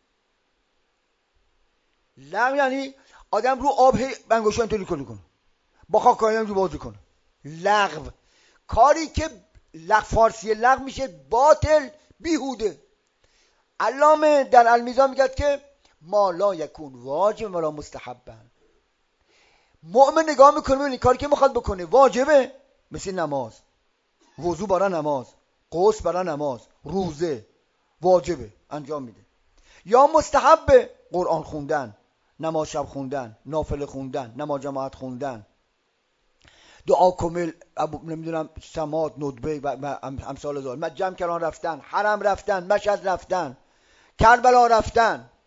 لغو یعنی آدم رو آب انگوشو اینطوری کنه، با خاکایی هم رو بازی کنه. لغو کاری که لغو، فارسی لغو میشه باطل، بیهوده. علامه در المیزان میگه که ما لا یکون واجب ولا مستحبا، مؤمن نگاه میکنه ببینید کاری که میخواد بکنه واجبه، مثل نماز، وضو برای نماز، غسل برای نماز، روزه واجبه انجام میده، یا مستحبه، قرآن خوندن، نماز شب خوندن، نافله خوندن، نماز جماعت خوندن، دعا کامل، نمیدونم سماعت، ندبه و امثال ذالک، جمع کردن رفتن، حرم رفتن، مشهد رفتن، کربلا رفتن،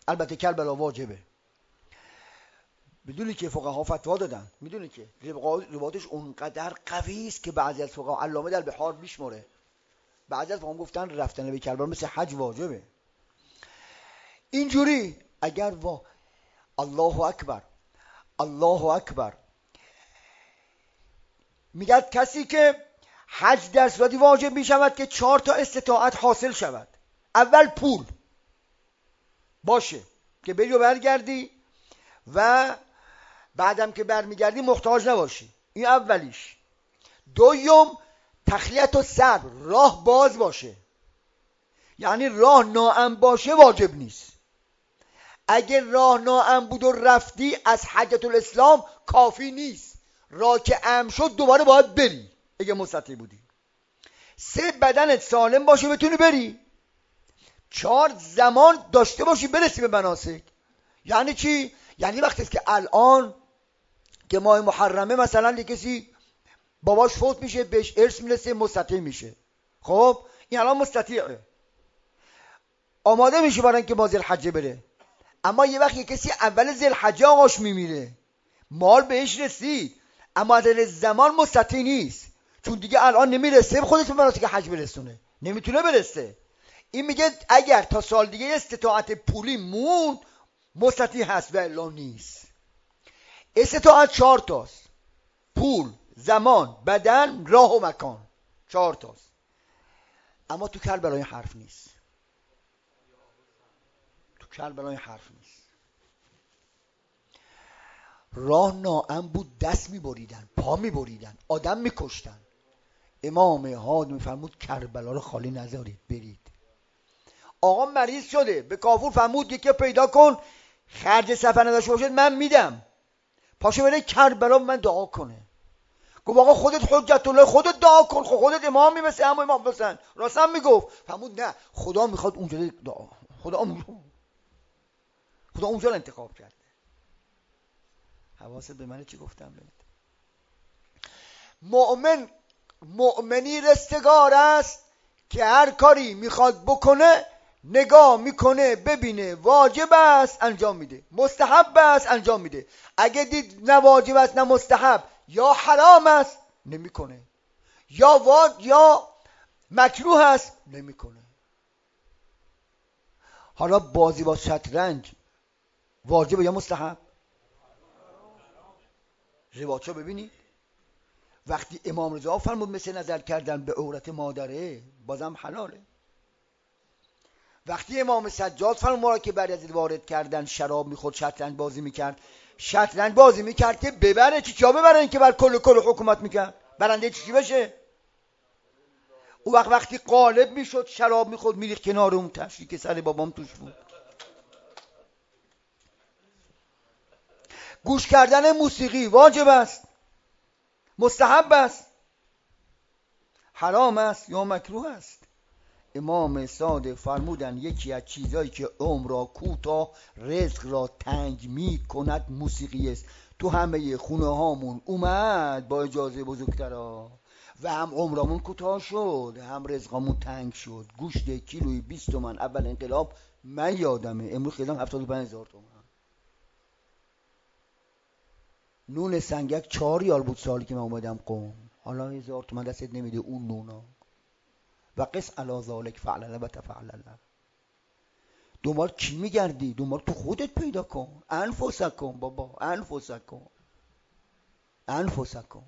البته کربلا واجبه. میدونی که فقها فتوا دادن، میدونی که روایتش اونقدر قوی است که بعضی از فقها، علامه در بحار میشمره، بعضی از فقها گفتن رفتن به کربلا مثل حج واجبه. اینجوری اگر وا الله اکبر الله اکبر میگه کسی که حج در صورتی واجب میشود که چهار تا استطاعت حاصل شود. اول پول باشه که بری و برگردی و بعدم که برمیگردی محتاج نباشی، این اولیش. دوم تخلیت و سر، راه باز باشه، یعنی راه ناامن باشه واجب نیست. اگر راه ناامن بود و رفتی از حجة الاسلام کافی نیست، راه که امن شد دوباره باید بری اگه مستطیع بودی. سه بدنت سالم باشه بتونی بری. چهار زمان داشته باشی برسی به مناسک. یعنی چی؟ یعنی وقتی که الان که ماه محرمه مثلا یه کسی باباش فوت میشه بهش ارث میرسه مستطیع میشه، خب این الان مستطیعه آماده میشه برای اینکه با ذوالحجه بره. اما یه وقت یه کسی اول ذوالحجه آقاش میمیره، مال بهش رسید اما از زمان مستطیع نیست، چون دیگه الان نمیرسه خودش به مناسک حج برسونه، نمیتونه برسه. این میگه اگر تا سال دیگه استطاعت پولی موند مستطیع هست و الا نیست. استطاعت چهار تاست: پول، زمان، بدن، راه و مکان، چهار تاست. اما تو کربلا این حرف نیست، تو کربلا این حرف نیست. راه ناامن بود، دست میبریدن، پا میبریدن، آدم میکشتن. امام هادی میفرمود کربلا رو خالی نذارید، برید. آقا مریض شده، به کافور فرمود یکی پیدا کن خرج سفر نداشته باشد من میدم، پاشو بره کربلا من دعا کنه. گفت آقا خودت حجت الله، خودت دعا کن، خودت امامی مثل همه امام حسین. راستم میگفت. فرمود نه، خدا میخواد اونجا دعا، خدا اونجا خدا اونجا رو انتخاب کرده. حواست به من چی گفتم بهت؟ مؤمن مؤمنی رستگار است که هر کاری میخواد بکنه نگاه میکنه ببینه واجب است انجام میده، مستحب است انجام میده. اگه دید نه واجب است نه مستحب یا حرام است نمیکنه، یا واجب یا مکروه است نمیکنه. حالا بازی با شطرنج واجب یا مستحب؟ روایت‌ها ببینید وقتی امام رضا فرمود مثل نظر کردن به عورت مادره بازم حلاله. وقتی امام سجاد فرمود ما را که بر یزید وارد کردن شراب میخورد شطرنج بازی میکرد، شطرنج بازی میکرد که ببره چی چا ببره، این که بر کل کل حکومت میکرد برنده چی بشه. او وقت وقتی غالب میشد شراب میخورد میریخت کنار اون تشی که سر بابام توش بود. گوش کردن موسیقی واجب است، مستحب است، حرام است یا مکروه است؟ امام صادق فرمودن یکی از چیزایی که عمر را کوتاه رزق را تنگ می کند موسیقی است. تو همه خونه هامون اومد با اجازه بزرگترا و هم عمرمون کوتاه شد هم رزقمون تنگ شد. گوشت کیلوی بیست تومن اول انقلاب من یادمه، امروز خیلی هفتاد و پنج هزار تومن. نون سنگک چهار ریال بود سالی که من اومدم قم، حالا هزار تومن دستت نمیده اون نونا. و قس علی ذالک فعلله و تفعلله. دنبال کی میگردی؟ دنبال تو خودت پیدا کن. انفسکم بابا، انفسکم انفسکم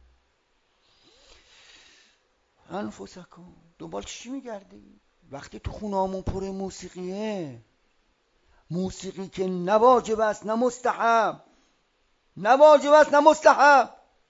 انفسکم. دنبال چی میگردی؟ وقتی تو خونه‌مون پر موسیقیه، موسیقی که نه واجب است نه مستحب، نه واجب است نه مستحب،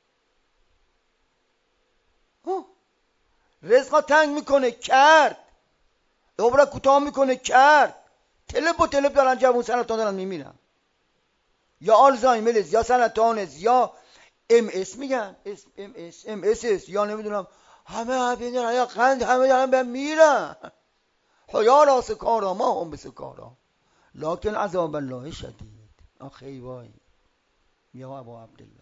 رزقا تنگ میکنه کرد، عمر کوتاه میکنه کرد. تلپ و تلپ دارن جوون سرطان دارن میمیرن، یا آلزایمر یا سرطان یا ام اس میگن ام اس ام اس یا نمیدونم همه همه دارن یا قند همه دارن به میرن. خدا را سکارا ما هم به سکارا لکن عذاب الله شدید. آخی وای یا ابا عبدالله.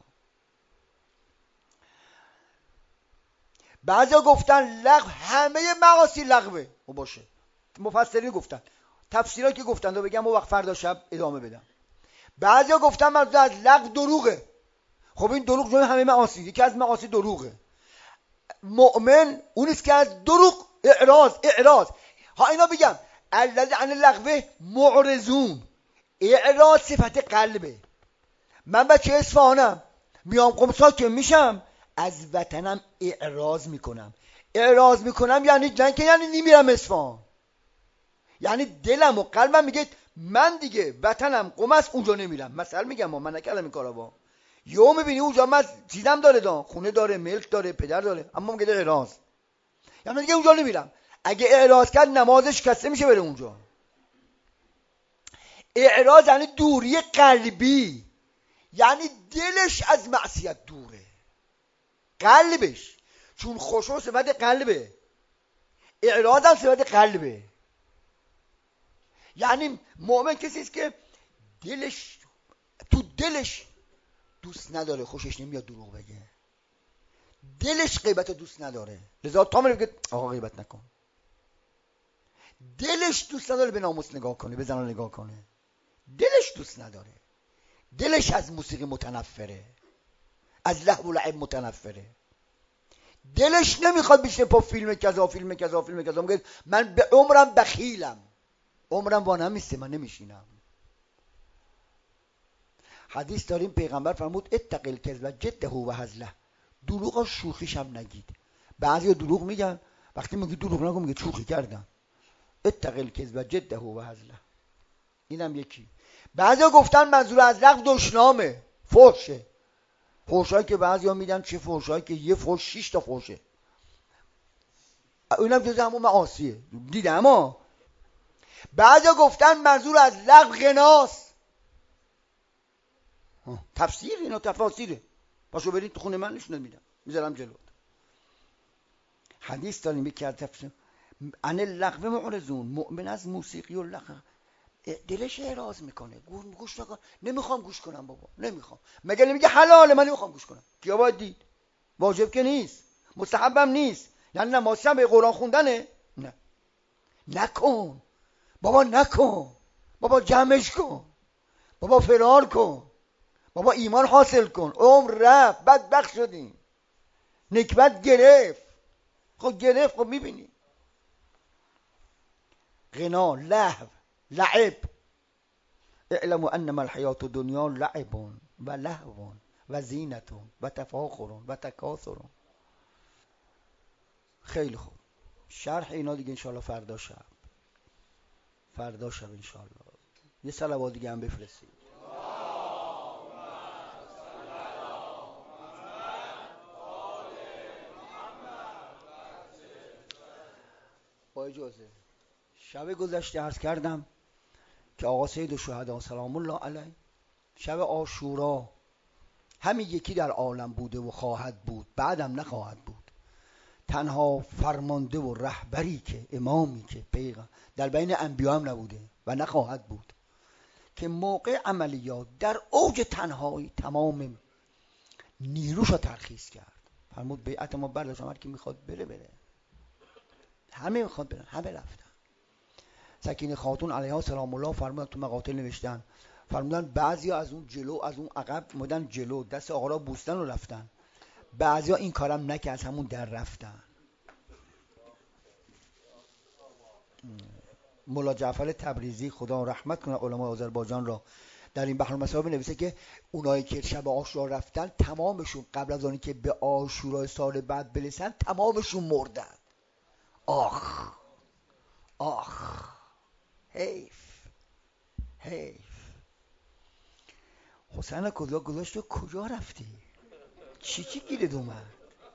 بعضا گفتن لغو، همه معاصی لغوه و باشه. مفسرین گفتن تفسیرها که گفتن رو بگم و وقت فردا شب ادامه بدم. بعضیا گفتن منظور از لغو دروغه. خب این دروغ جای همه معاصی، یکی از معاصی دروغه. مؤمن اونیست که از دروغ اعراض اعراض ها اینا بگم الذی عن اللغو معرضون. اعراض صفت قلبه. من بچه اصفهانم، میام قم ساکن میشم، از وطنم اعراض میکنم. اعراض میکنم یعنی نه که یعنی نمیرم اصفهان، یعنی دلم و قلبم میگه من دیگه وطنم قم است، اونجا نمیرم. مثلا میگم من نکردم این کارا با یهو میبینی اونجا من چیزم داره، دا خونه داره، ملک داره، پدر داره، اما میگه اعراض، یعنی دیگه اونجا نمیرم. اگه اعراض کرد نمازش کسته میشه بره اونجا. اعراض یعنی دوری قلبی، یعنی دلش از معصیت دوره، قلبش، چون خشوع صفت قلبه، اعراض هم صفت قلبه. یعنی مؤمن کسی است که دلش تو دلش دوست نداره، خوشش نمیاد دروغ بگه، دلش غیبت دوست نداره، لذا تا میگه آقا غیبت نکن. دلش دوست نداره به ناموس نگاه کنه، به زنان نگاه کنه، دلش دوست نداره. دلش از موسیقی متنفره، از لهو و لعب متنفره. دلش نمیخواد بشینه پا فیلم کذا فیلم کذا فیلم کذا. میگه من به عمرم بخیلم، عمرم وانم نیسته، من نمیشینم. حدیث داریم پیغمبر فرمود اتق الکذب جده و هزله. دروغ شوخیش هم نگید. بعضیا دروغ میگن، وقتی میگی دروغ نگو میگه شوخی کردن. اتق الکذب جده و هزله. اینم یکی. بعضیا گفتن منظور از لغو دشنامه، فحشه. فحشایی که بعضیا میدن چه فحشایی که یه فحش شش تا فحشه. اینم جز همون معاصیه. دیدم اما بعضیا گفتن منظور از لغو غناست. تفسیر اینا تفاسیره، پاشو برید تو خونه من نشون میدم، میذارم جلوت. حدیث داریم یکی از تفسیر عن اللغو معرضون. مؤمن از موسیقی و لغو دلش اعراض میکنه، گوش نکن، نمیخوام گوش کنم بابا، نمیخوام. مگه نمیگه حلاله من نمیخوام گوش کنم؟ کیا باید دید؟ واجب که نیست، مستحبم نیست، یعنی نماز هم به قرآن خوندنه. نه نکن بابا، نکن بابا، جمعش کن بابا، فرار کن بابا، ایمان حاصل کن. عمر رفت، بدبخت شدیم، نکبت گرفت. خب گرفت، خب میبینی غنا، لهو، لعب. اعلموا انما الحیات دنیا لعب و لهو و زینت و تفاخر و تکاثر. خیلی خوب، شرح اینا دیگه انشاءالله فردا شب، فردا شب انشاءالله یه صلوات دیگه هم بفرستید. با اجازه شب گذشته عرض کردم که آقا سید الشهدا سلام الله علیه شب عاشورا همین یکی در عالم بوده و خواهد بود، بعدم نخواهد بود. تنها فرمانده و رهبری که، امامی که پیغمبر در بین انبیا هم نبوده و نخواهد بود، که موقع عملیات در اوج تنهایی تمام نیروشو ترخیص کرد. فرمود بیعت ما برداشت، هر کی میخواد بره بره، همه میخواد برن، همه رفتن. سکینه خاتون علیها سلام الله فرمودن تو مقاتل نوشتن، فرمودن بعضیا از اون جلو از اون عقب اومدن جلو، دست آقا را بوستن و رفتن. بعضیا این کارم نکرد، از همون در رفتن. مولا جعفر تبریزی خدا رحمت کنه علمای آذربایجان را، در این بحر المصائب نوشته که اونایی که شب عاشورا رفتن تمامشون قبل از آنی که به عاشورای سال بعد برسن تمامشون مردن. آخ آخ، حیف حیف. حسین کجا گذاشت و کجا رفتی؟ چی چی گیرد اومد؟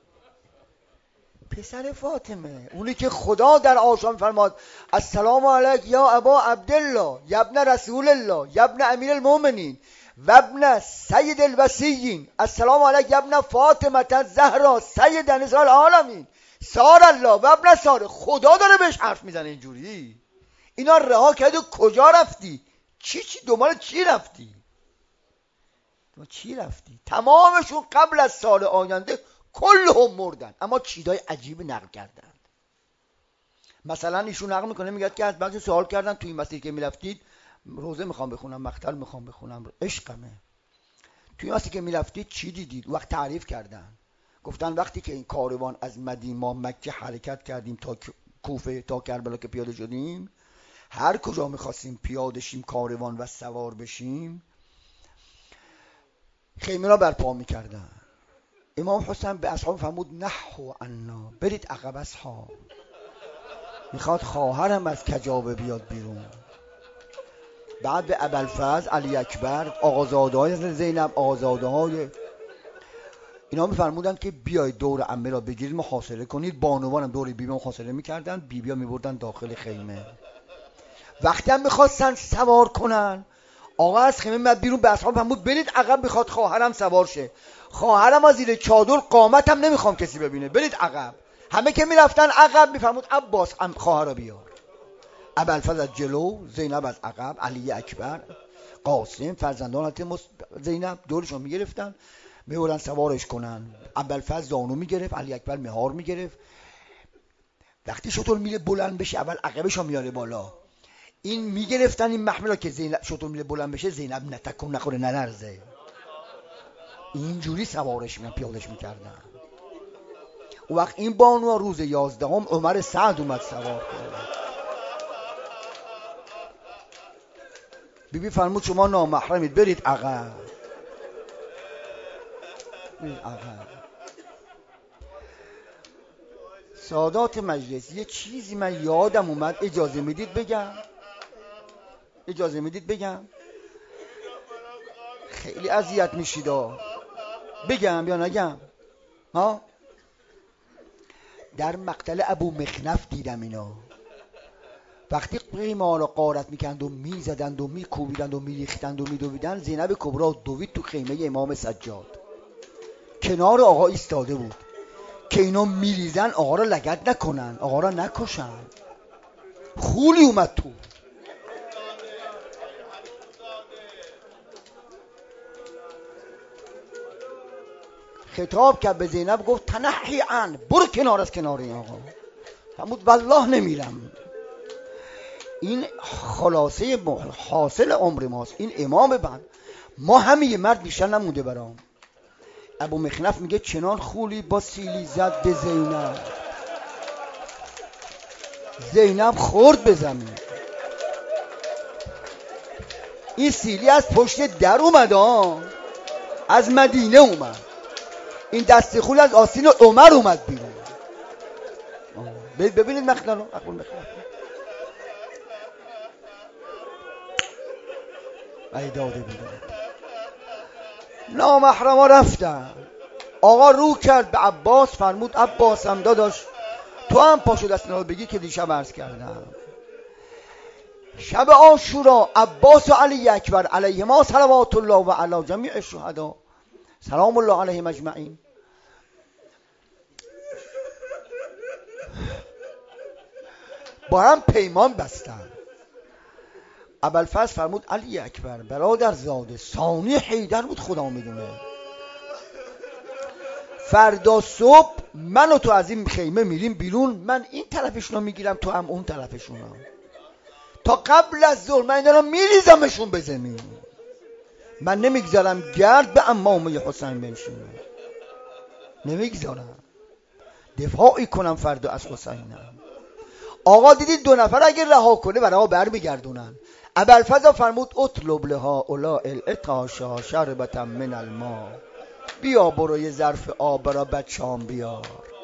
پسر فاطمه، اونی که خدا در آشام فرماد السلام علیک یا ابا عبدالله یا ابن رسول الله یا ابن امیر المؤمنین و ابن سید الوصیین، السلام علیک یا ابن فاطمه الزهرا سید نساء العالمین سار الله و ابن سار. خدا داره بهش حرف میزنه اینجوری. اینا رها کرد و کجا رفتی؟ چی چی دنبال چی رفتی؟ تو چی رفتی؟ تمامشون قبل از سال آینده کلهم مردن، اما چیزای عجیب نقل کردن. مثلا ایشون نقل میکنه میگه که از بعضی سوال کردن توی این مسیر که میرفتید، روزه میخوام بخونم، مقتل میخوام بخونم، عشقمه، توی مسیر که میرفتید چی دیدید؟ وقت تعریف کردن، گفتن وقتی که این کاروان از مدینه ما مکه حرکت کردیم تا کوفه تا کربلا که پیاده شدیم، هر کجا میخواستیم پیاده شیم کاروان و سوار بشیم خیمه را برپا میکردن. امام حسین به اصحاب فرمود نحو عنا، برید عقب اصحاب، میخواد خواهرم از کجاوه بیاد بیرون. بعد به ابوالفضل، علی اکبر، آقازاده های زینب، آقازاده های اینا میفرمودن که بیاید دور عمه را بگیرید محاصره کنید. بانوان هم دور بیبی محاصره میکردن، بیبی ها میبردن داخل خیمه. وقتی هم میخواستن سوار کنن آقا از خیمه میاد بیرون، به اصحاب فرمود برید عقب، میخواد خواهرم سوار شه. خواهرم از زیر چادر، قامتم نمیخوام کسی ببینه، برید عقب. همه که میرفتن عقب میفرمود عباس خواهر را بیار. ابوالفضل از جلو، زینب از عقب، علی اکبر، قاسم، فرزندان حضرت زینب دورشون میگرفتن میبردن سوارش کنن. ابوالفضل زانو میگرفت، علی اکبر مهار میگرفت. وقتی شطور میره بلند بشه اول عقبشو میاره بالا، این میگرفتن این محمل که زینب شطور میره بلند بشه زینب نتکون نخوره نلرزه، اینجوری سوارش میان پیادش میکردن. و وقت این بانو روز یازدهم عمر سعد اومد سوار کنه. بیبی فرمود شما نامحرمید برید عقب، برید عقب. سادات مجلس یه چیزی من یادم اومد، اجازه میدید بگم؟ اجازه میدید بگم؟ خیلی اذیت میشید بگم یا نگم؟ ها؟ در مقتل ابو مخنف دیدم اینا، وقتی قیمه ها را غارت میکند و میزدند و میکوبیدند و میریختند و میدویدند، زینب کبرا دوید تو خیمه امام سجاد، کنار آقا ایستاده بود که اینا میریزن آقا را لگد نکنن، آقا را نکشن. خولی اومد تو، خطاب کرد به زینب، گفت تنحی عن، برو کنار از کنار این آقا. فرمود والله نمیرم. این خلاصه حاصل عمر ماست، این امام بعد ما همه مرد بیشتر نمونده برام. ابو مخنف میگه چنان خولی با سیلی زد به زینب، زینب خورد به زمین. این سیلی از پشت در اومد ها، از مدینه اومد. این دست خول از آستین عمر اومد بیرون. ببینید مخنف رو، ابو مخنف ای داده بیداد. نامحرما رفتن. آقا رو کرد به عباس، فرمود عباس هم داداش تو هم پاشو دست نال بگی که دیشب عرض کردم. شب عاشورا عباس و علی اکبر علیهما صلوات الله و علی جمیع الشهدا سلام الله علیهم اجمعین با هم پیمان بستن. ابوالفضل فرمود علی اکبر برادر زاده ثانی حیدر بود، خدا میدونه، فردا صبح من و تو از این خیمه میریم بیرون، من این طرفشون میگیرم تو هم اون طرفشون، تا قبل از ظهر من اینا رو میریزمشون به زمین، من نمیگذارم گرد به امامه حسین بنشونه، نمیگذارم، دفاعی کنم فردا از حسینم. آقا دیدید دو نفر اگر رها کنه برای بر میگردونن. ابوالفضل فرمود اطلب لها اولا الاتاشا شربتا من الماء، بیا برو یه ظرف آب را بچه‌ام بیار.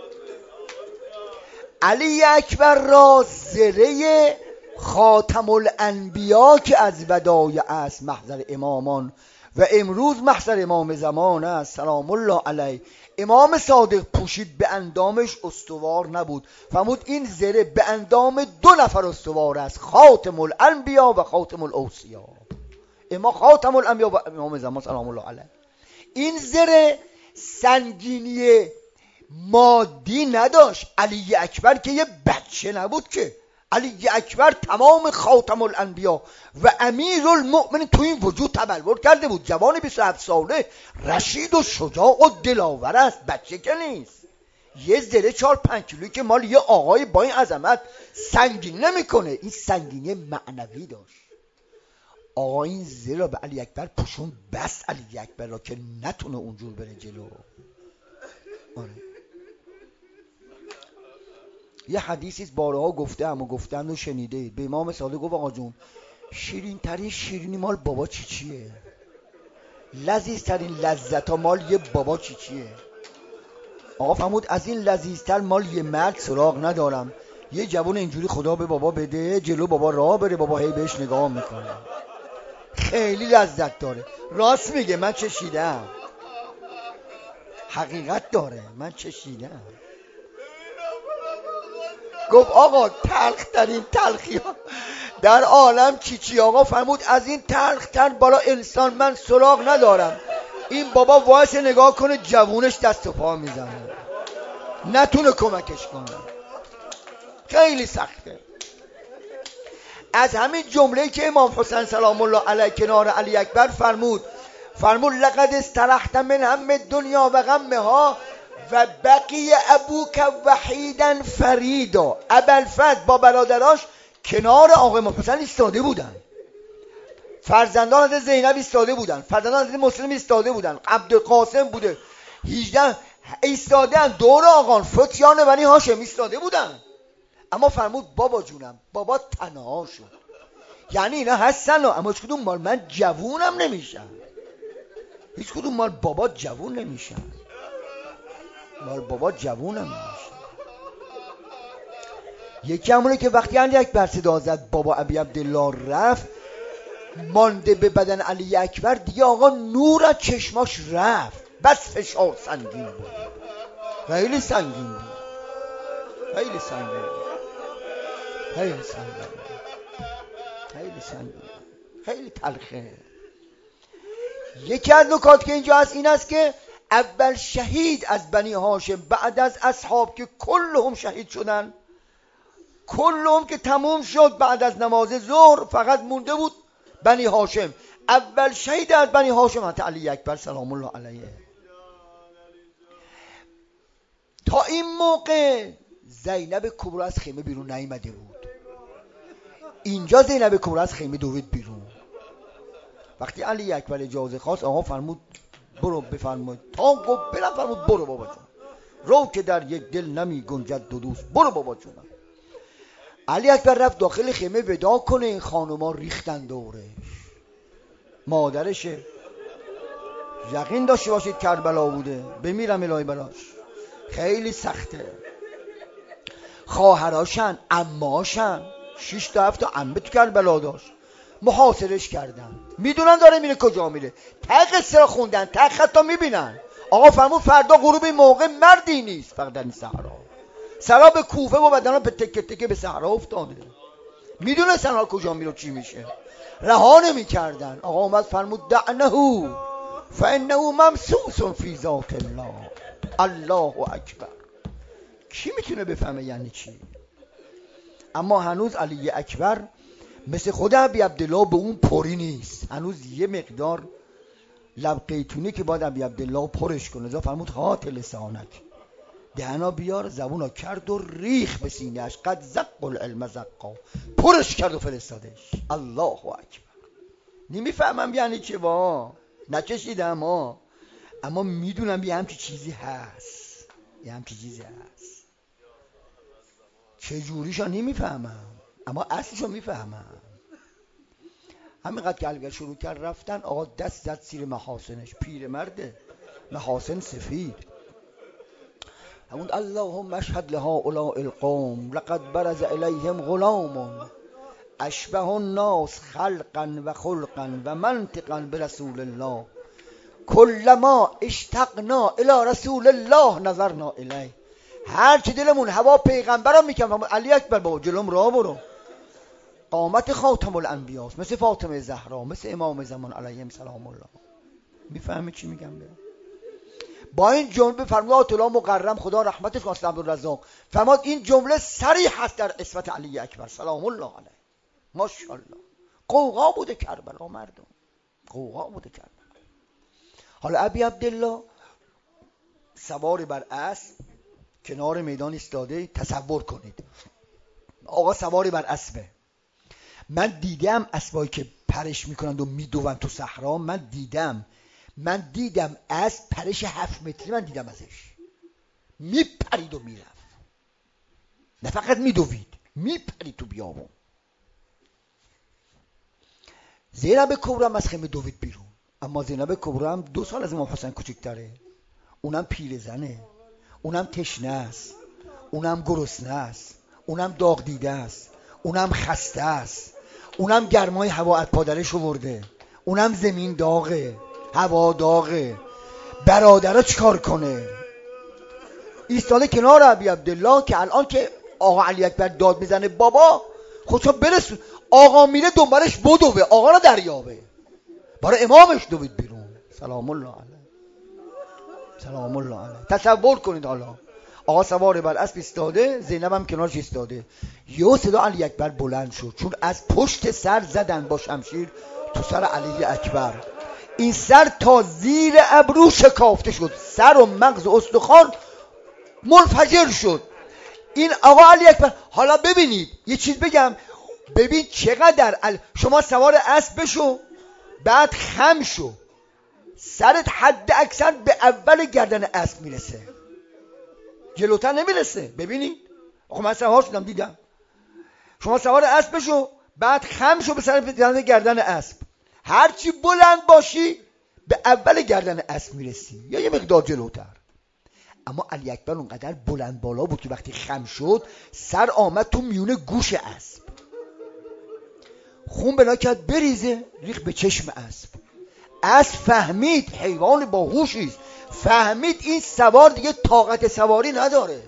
علی اکبر را زره خاتم الانبیا که از ودایع است، محضر امامان و امروز محضر امام زمان است سلام الله علیه، امام صادق پوشید به اندامش استوار نبود. فرمود این زره به اندام دو نفر استوار است، خاتم الانبیا و خاتم الاوصیا، اما خاتم الانبیا و امام زمان سلام الله علیه. این زره سنگینی مادی نداشت. علی اکبر که یه بچه نبود که، علی اکبر تمام خاتم الانبیا و امیر المؤمنین تو این وجود تبلور کرده بود. جوان بیست و هفت ساله، رشید و شجاع و دلاور است، بچه که نیست. یه زره چهار پنج کیلویی که مال یه آقای با این عظمت سنگین نمیکنه، این سنگینی معنوی داشت. آقا این زره را به علی اکبر پوشون، بس علی اکبر را که نتونه اونجور بره جلو. آره. یه حدیثی بارها گفتم و گفتن و شنیده. به امام صادق گفت آقا جون شیرین ترین شیرینی مال بابا چی چیه؟ لذیذ ترین لذت ها مال یه بابا چی چیه؟ آقا فرمود از این لذیذتر مال یه مرد سراغ ندارم. یه جوان اینجوری خدا به بابا بده، جلو بابا راه بره، بابا هی بهش نگاه میکنه، خیلی لذت داره. راست میگه، من چشیدم، حقیقت داره، من چشیدم. گفت آقا تلخ ترین تلخی ها در عالم چی چی؟ آقا فرمود از این تلخ تر بالا انسان من سراغ ندارم. این بابا وایس نگاه کنه جوونش دست و پا میزنه، نتونه کمکش کنه، خیلی سخته. از همین جمله که امام حسین سلام الله علیه کنار علی اکبر فرمود فرمود لقد استرحت من هم دنیا و غمها و بقی ابوک وحیدا فریدا. ابوالفضل با برادراش کنار آقای امام حسین ایستاده بودن، فرزندان حضرت زینب ایستاده بودن، فرزندان حضرت مسلم ایستاده بودن، عبدالقاسم بوده، هجده ایستادن دور آقان، فتیان بنی هاشم ایستاده بودن. اما فرمود بابا جونم، بابا تنها شد. یعنی اینا هستن اما هیچ کدوم مال من جوونم نمیشن، هیچ کدوم مال بابا جوون نمیشن، مال بابا جوونم نمیشن. یکی همونه که وقتی علی اکبر صدا زد بابا ابی عبدالله رفت، مانده به بدن علی اکبر دیگه آقا نور از چشماش رفت، بس فشار سنگین بود، خیلی سنگین بود، خیلی سنگین بود، خیلی سنگین بود، خیلی سنگین، خیلی تلخه. یکی از نکات که اینجا هست این است که اول شهید از بنی هاشم بعد از اصحاب که کلهم شهید شدن، کلهم که تموم شد بعد از نماز ظهر، فقط مونده بود بنی هاشم. اول شهید از بنی هاشم حضرت علی اکبر سلام الله علیه. تا این موقع زینب کبرا از خیمه بیرون نیامده بود. اینجا زینب کبرا از خیمه دوید بیرون. وقتی علی اکبر اجازه خواست آقا فرمود برو بفرمایید، تا گفت برم فرمود برو بابا جون، رو که در یک دل نمی گنجد دو دوست، برو بابا جونم. علی اکبر رفت داخل خیمه ودا کنه، این خانوما ریختن دورش. مادرشه، یقین داشته باشید کربلا بوده، بمیرم الهی بلاش، خیلی سخته. خواهراشن، عماشن، شش تا هفت تا عمه تو کربلا داشت، محاصرش کردن، میدونن داره میره کجا میره، ته قصه را خوندن، ته خطا میبینن. آقا فرمود فردا غروب این موقع مردی نیست فقط در این صحرا. سرا به کوفه و بدنا به تکه تکه به صحرا افتاده، میدونه سرا کجا میره چی میشه، رها نمیکردن. آقا اومد فرمود دعنه فانه ممسوس فی ذات الله. الله اکبر. کی میتونه بفهمه یعنی چی؟ اما هنوز علی اکبر مثل خود ابی عبدالله به اون پری نیست، هنوز یه مقدار لب قیتونی که باید ابی عبدالله پرش کنه. ازا فرمود هات لسانک، دهنا بیار، زبونا کرد و ریخ به سینه‌اش، قد زق العلم زقا، پرش کرد و فرستادش. الله اکبر. نمیفهمم یعنی چه، با نچشیدم ها، اما میدونم یه همچی چیزی هست، یه همچی چیزی هست. چه جوریشا نمیفهمم اما اصلشو میفهمم. همینقدر که الگه شروع کرد رفتن، آقا دست زد سیر محاسنش، پیر مرده، محاسن سفید. همون اللهم اشهد لهؤلاء القوم لقد برز الیهم غلام اشبه الناس خلقا و خلقا و منطقا برسول الله کلما اشتقنا الی رسول الله نظرنا الیه. هر چی دلمون هوا پیغمبرم میکنم، علی اکبر بابا جلوم راه برو. قامت خاتم الانبیاء، مثل فاطمه زهرا، مثل امام زمان علیهم سلام الله. میفهمی چی میگم؟ به با این جمله فرمود اطلاع مقرم خدا رحمتش کنه عبدالرزاق فرمود این جمله صریح هست در اسمت علی اکبر سلام الله علیه. ماشاءالله. قوقا بوده کربلا، مردم قوقا بوده کربلا. حالا ابی عبدالله سوار بر اسب کنار میدان ایستاده. تصور کنید آقا سواری بر اسبه. من دیدم اسبایی که پرش میکنند و میدوند تو صحرا. من دیدم من دیدم اسب پرش هفت متری من دیدم ازش، میپرید و میرفت، نه فقط میدوید، میپرید تو بیابون. زینب کبرا از خیمه دوید بیرون، اما زینب کبرا هم دو سال از امام حسین کوچکتره، اونم پیرزنه، اونم تشنه است، اونم گرسنه است، اونم داغ دیده است، اونم خسته است، اونم گرمای هوا از پادرش آورده، اونم زمین داغه، هوا داغه. برادرها چیکار کنه؟ ایستاده کنار ابی عبدالله که الان که آقا علی اکبر داد میزنه بابا خودشو برسون، آقا میره دنبالش بدوه، آقا رو دریابه. برای امامش دوید بیرون. سلام الله علیه، سلام الله علیه. تصور کنید حالا آقا سوار بر اسب ایستاده، زینب هم کنارش ایستاده. یهو صدا علی اکبر بلند شد، چون از پشت سر زدن با شمشیر تو سر علی اکبر. این سر تا زیر ابرو شکافته شد، سر و مغز و استخوان منفجر شد. این آقا علی اکبر. حالا ببینید یه چیز بگم، ببین چقدر ال... شما سوار اسب بشو، بعد خم شو، سرت حد اکثر به اول گردن اسب میرسه، جلوتر نمیرسه. ببینید آقا من سوار شدم دیدم. شما سوار اسب بشو، بعد خم شو به سر گردن اسب، هرچی بلند باشی به اول گردن اسب میرسی یا یه مقدار جلوتر. اما علی اکبر اونقدر بلند بالا بود که وقتی خم شد سر آمد تو میون گوش اسب، خون بنا کرد بریزه، ریخ به چشم اسب. اسب فهمید، حیوان باهوشی است، فهمید این سوار دیگه طاقت سواری نداره،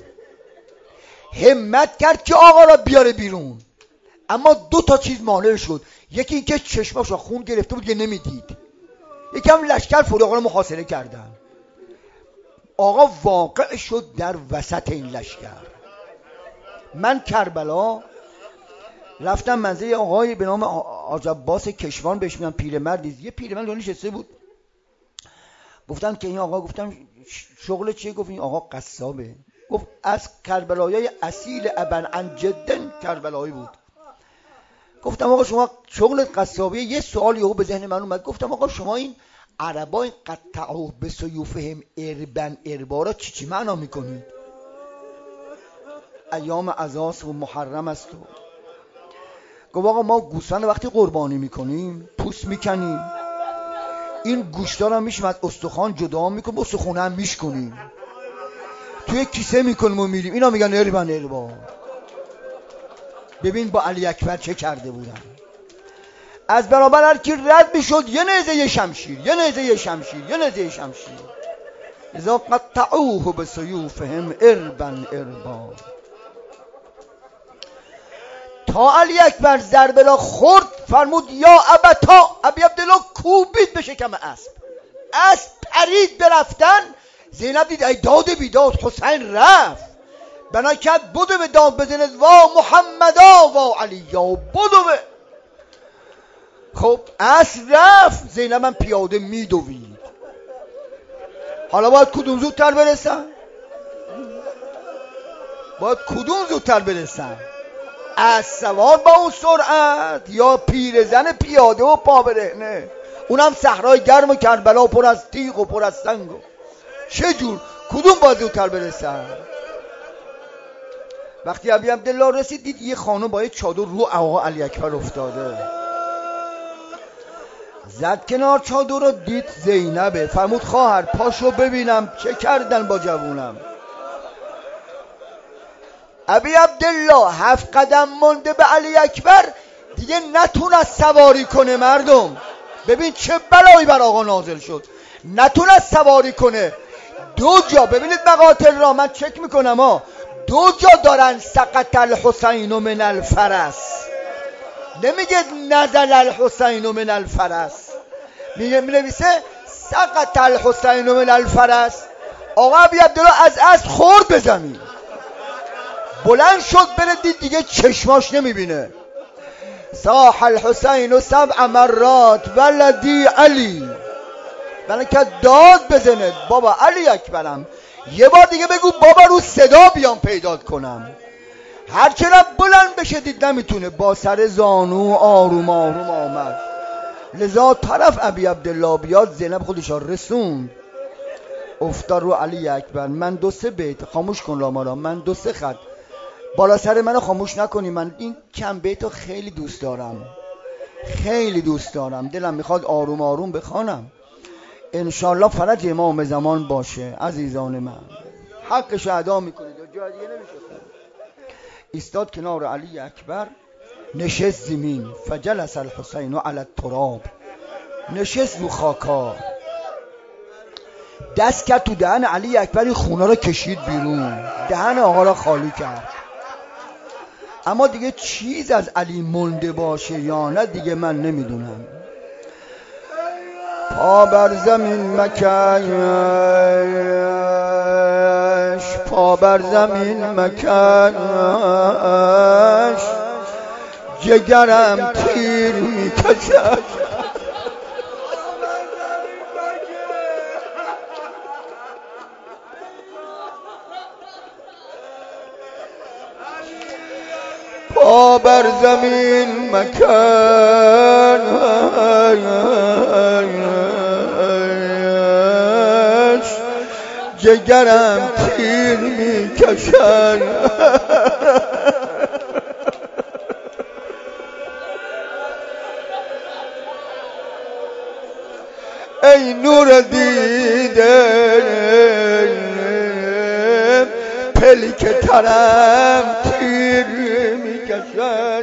همت کرد که آقا را بیاره بیرون. اما دو تا چیز مانع شد، یکی این که چشماشو خون گرفته بود که نمیدید، یکی هم لشکر فوری آقا را محاصره کردن. آقا واقع شد در وسط این لشکر. من کربلا رفتم منزل آقای به نام حاج عباس کشوان، بهش میگن پیرمردی، یه پیرمرد نشسته بود. گفتن که این آقا، گفتم شغل چیه؟ گفت این آقا قصابه. گفت از کربلایای اصیل ابن عن جدن کربلایی بود. گفتم آقا شما شغل قصابیه؟ یه سوالی او به ذهن من اومد. گفتم آقا شما این عربا این قطعوا به سیوفهم اربن اربارا چی چی معنا میکنید؟ ایام عزاس و محرم است. گفت آقا ما گوسفند وقتی قربانی میکنیم پوست میکنیم، این گوشتار هم میشیم از استخوان جدا میکنیم، استخونه هم میشکنیم، توی کیسه میکنیم و میریم. اینا میگن اربن اربا. ببین با علی اکبر چه کرده بودن. از برابر هر کی رد میشد یه نیزه یه شمشیر، یه نیزه یه شمشیر، یه نیزه یه شمشیر. اذا قطعوه بسیوفهم اربن اربا. تا علی اکبر ضربه را خورد فرمود یا ابتا، ابی عبدالله کوبید به شکم اسب، اسب پرید برفتن. زینب دید ای داد بیداد، حسین رفت، بنا کرد بدو به داد بزند وا محمدا وا علیا بدو به. خب اسب رفت، زینب هم پیاده میدوید. حالا باید کدوم زودتر برسن؟ باید کدوم زودتر برسن؟ از سوار با اون سرعت یا پیرزن پیاده و پا برهنه، اونم صحرای گرم و کربلا پر از تیغ و پر از سنگ. چه جور کدوم باید زودتر برسن؟ وقتی ابی عبدالله رسید دید یه خانم با یه چادر رو آقا علی اکبر افتاده، زد کنار چادر رو، دید زینبه، فرمود خواهر پاشو ببینم چه کردن با جوونم. ابی عبدالله هفت قدم مونده به علی اکبر دیگه نتونست سواری کنه. مردم ببین چه بلایی بر آقا نازل شد، نتونست سواری کنه. دو جا ببینید مقاتل را من چک میکنم ها، دو جا دارن سقط الحسین من الفرس، نمیگه نزل الحسین من الفرس، میگه مینویسه سقط الحسین من الفرس. آقا ابی عبدالله از اسب خورد به زمین، بلند شد بره، دید دیگه چشماش نمیبینه. صاح الحسین سبع مرات ولدی علی، بلند که داد بزنه بابا علی اکبرم یه بار دیگه بگو بابا رو صدا بیام پیدات کنم. هر چرا بلند بشه دید نمیتونه، با سر زانو آروم آروم آمد. لذا طرف ابی عبدالله بیاد زینب خودشا رسوند، افتاد رو علی اکبر. من دو سه بیت خاموش کن لاما، من دو سه خط بالا سر منو خاموش نکنی، من این کم بیتو خیلی دوست دارم، خیلی دوست دارم، دلم میخواد آروم آروم بخوانم. انشالله فرج امام زمان باشه. عزیزان من حقشو ادا میکنید، جای دیگه نمیشه. ایستاد کنار علی اکبر، نشست زمین. فجلس الحسین علی التراب، نشست رو خاکا، دست کرد تو دهن علی اکبر، این خونه رو کشید بیرون، دهن آقا را خالی کرد. اما دیگه چیز از علی مونده باشه یا نه دیگه من نمیدونم. پا بر زمین مکش، پا بر زمین مکش، جگرم تیر میکشد. پا بر زمین مکش، جگرم تیر میکشد. ای نور دیده پلک ترم تیر میکشد.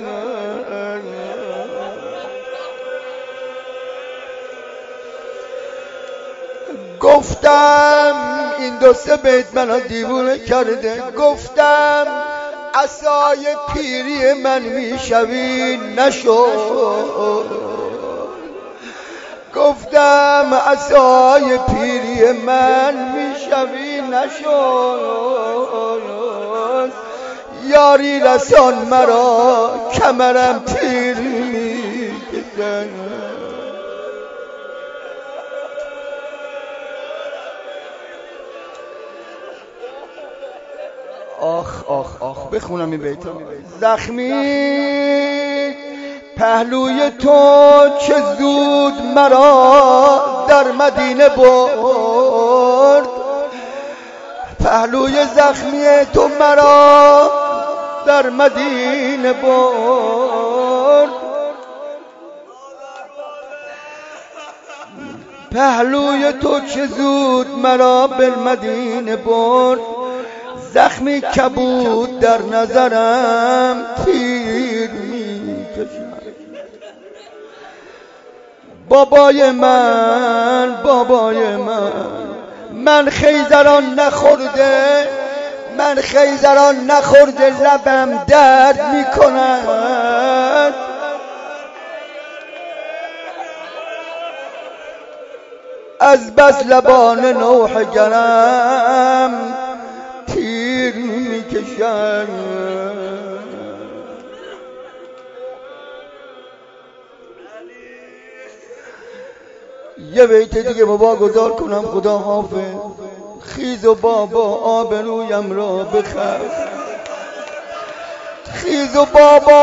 گفتم این دو سه بیت منو دیوونه کرده. گفتم عصای پیری من میشوی نشد. گفتم عصای پیری من میشوی نشد. یاری رسان مرا کمرم تیر میکشد. آخ آخ آخ بخونم این بیتا. زخمی پهلوی تو چه زود مرا در مدینه برد. پهلوی زخمی تو مرا در مدینه برد. پهلوی تو چه زود مرا بالمدینه برد. زخمی کبود در نظرم تیر میکشد. بابای من بابای من من خیزران نخورده، من خیزران نخورده لبم درد میکند. از بس لبان نوح گرم تیر میکشد. یه بیت دیگه بابا گذار کنم. خدا حافظ. خیز و بابا آبرویم را بخر. خیز و بابا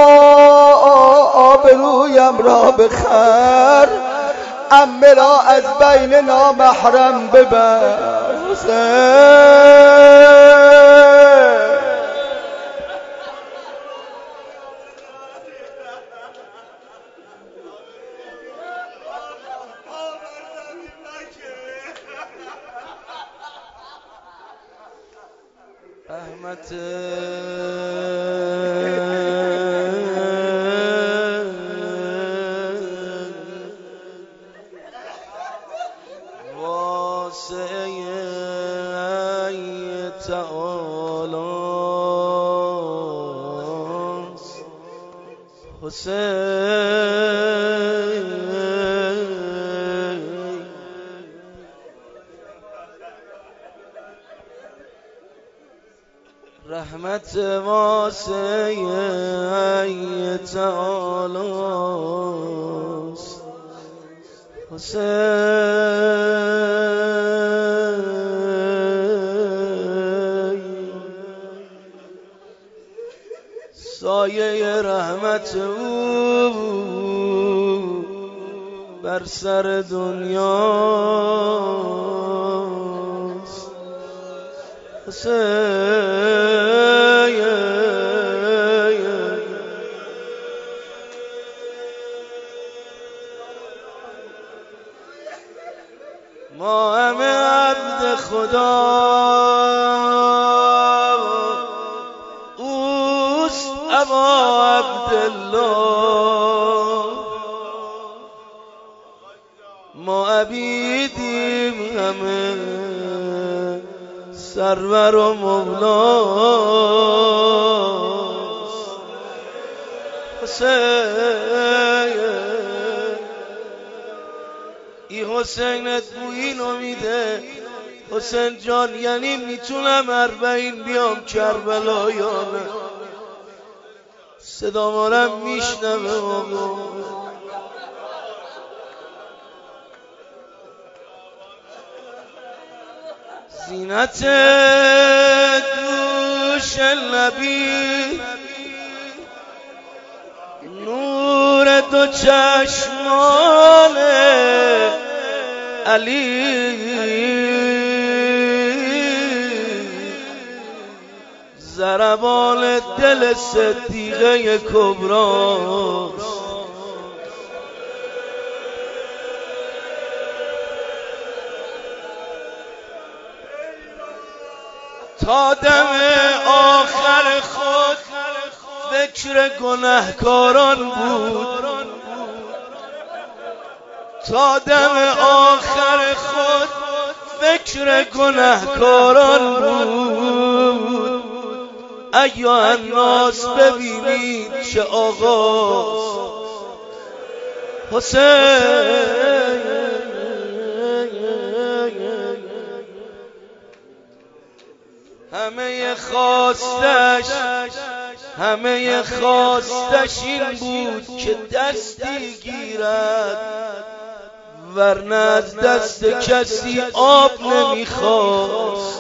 آبرویم را بخر. عمه را از بین نامحرم ببر. رحمت واسعه تعالی حسین. رحمت واسعه تعالی حسین. سایه رحمت او بر سر دنیاست. حسین ما همه عبد خدا اوست ابا عبدالله، ما عبیدیم همه سرور و مولاست. حسین ای حسینت بویی نمیده حسین جان، یعنی میتونم اربعین بیام کربلا یا نه؟ صدا مارم میشنوه آقا. زینت دوش نبی نور دو چشمان علی، ضربان دل صدیقه کبراست. تا دم آخر خود فکر گناهکاران بود، تا دم آخر خود فکر گناهکاران بود. ایها الناس ببینید چه آغاز. حسین همه خواستش همه خواستش این بود که دستی گیرد، ورنه از دست کسی آب نمیخواست.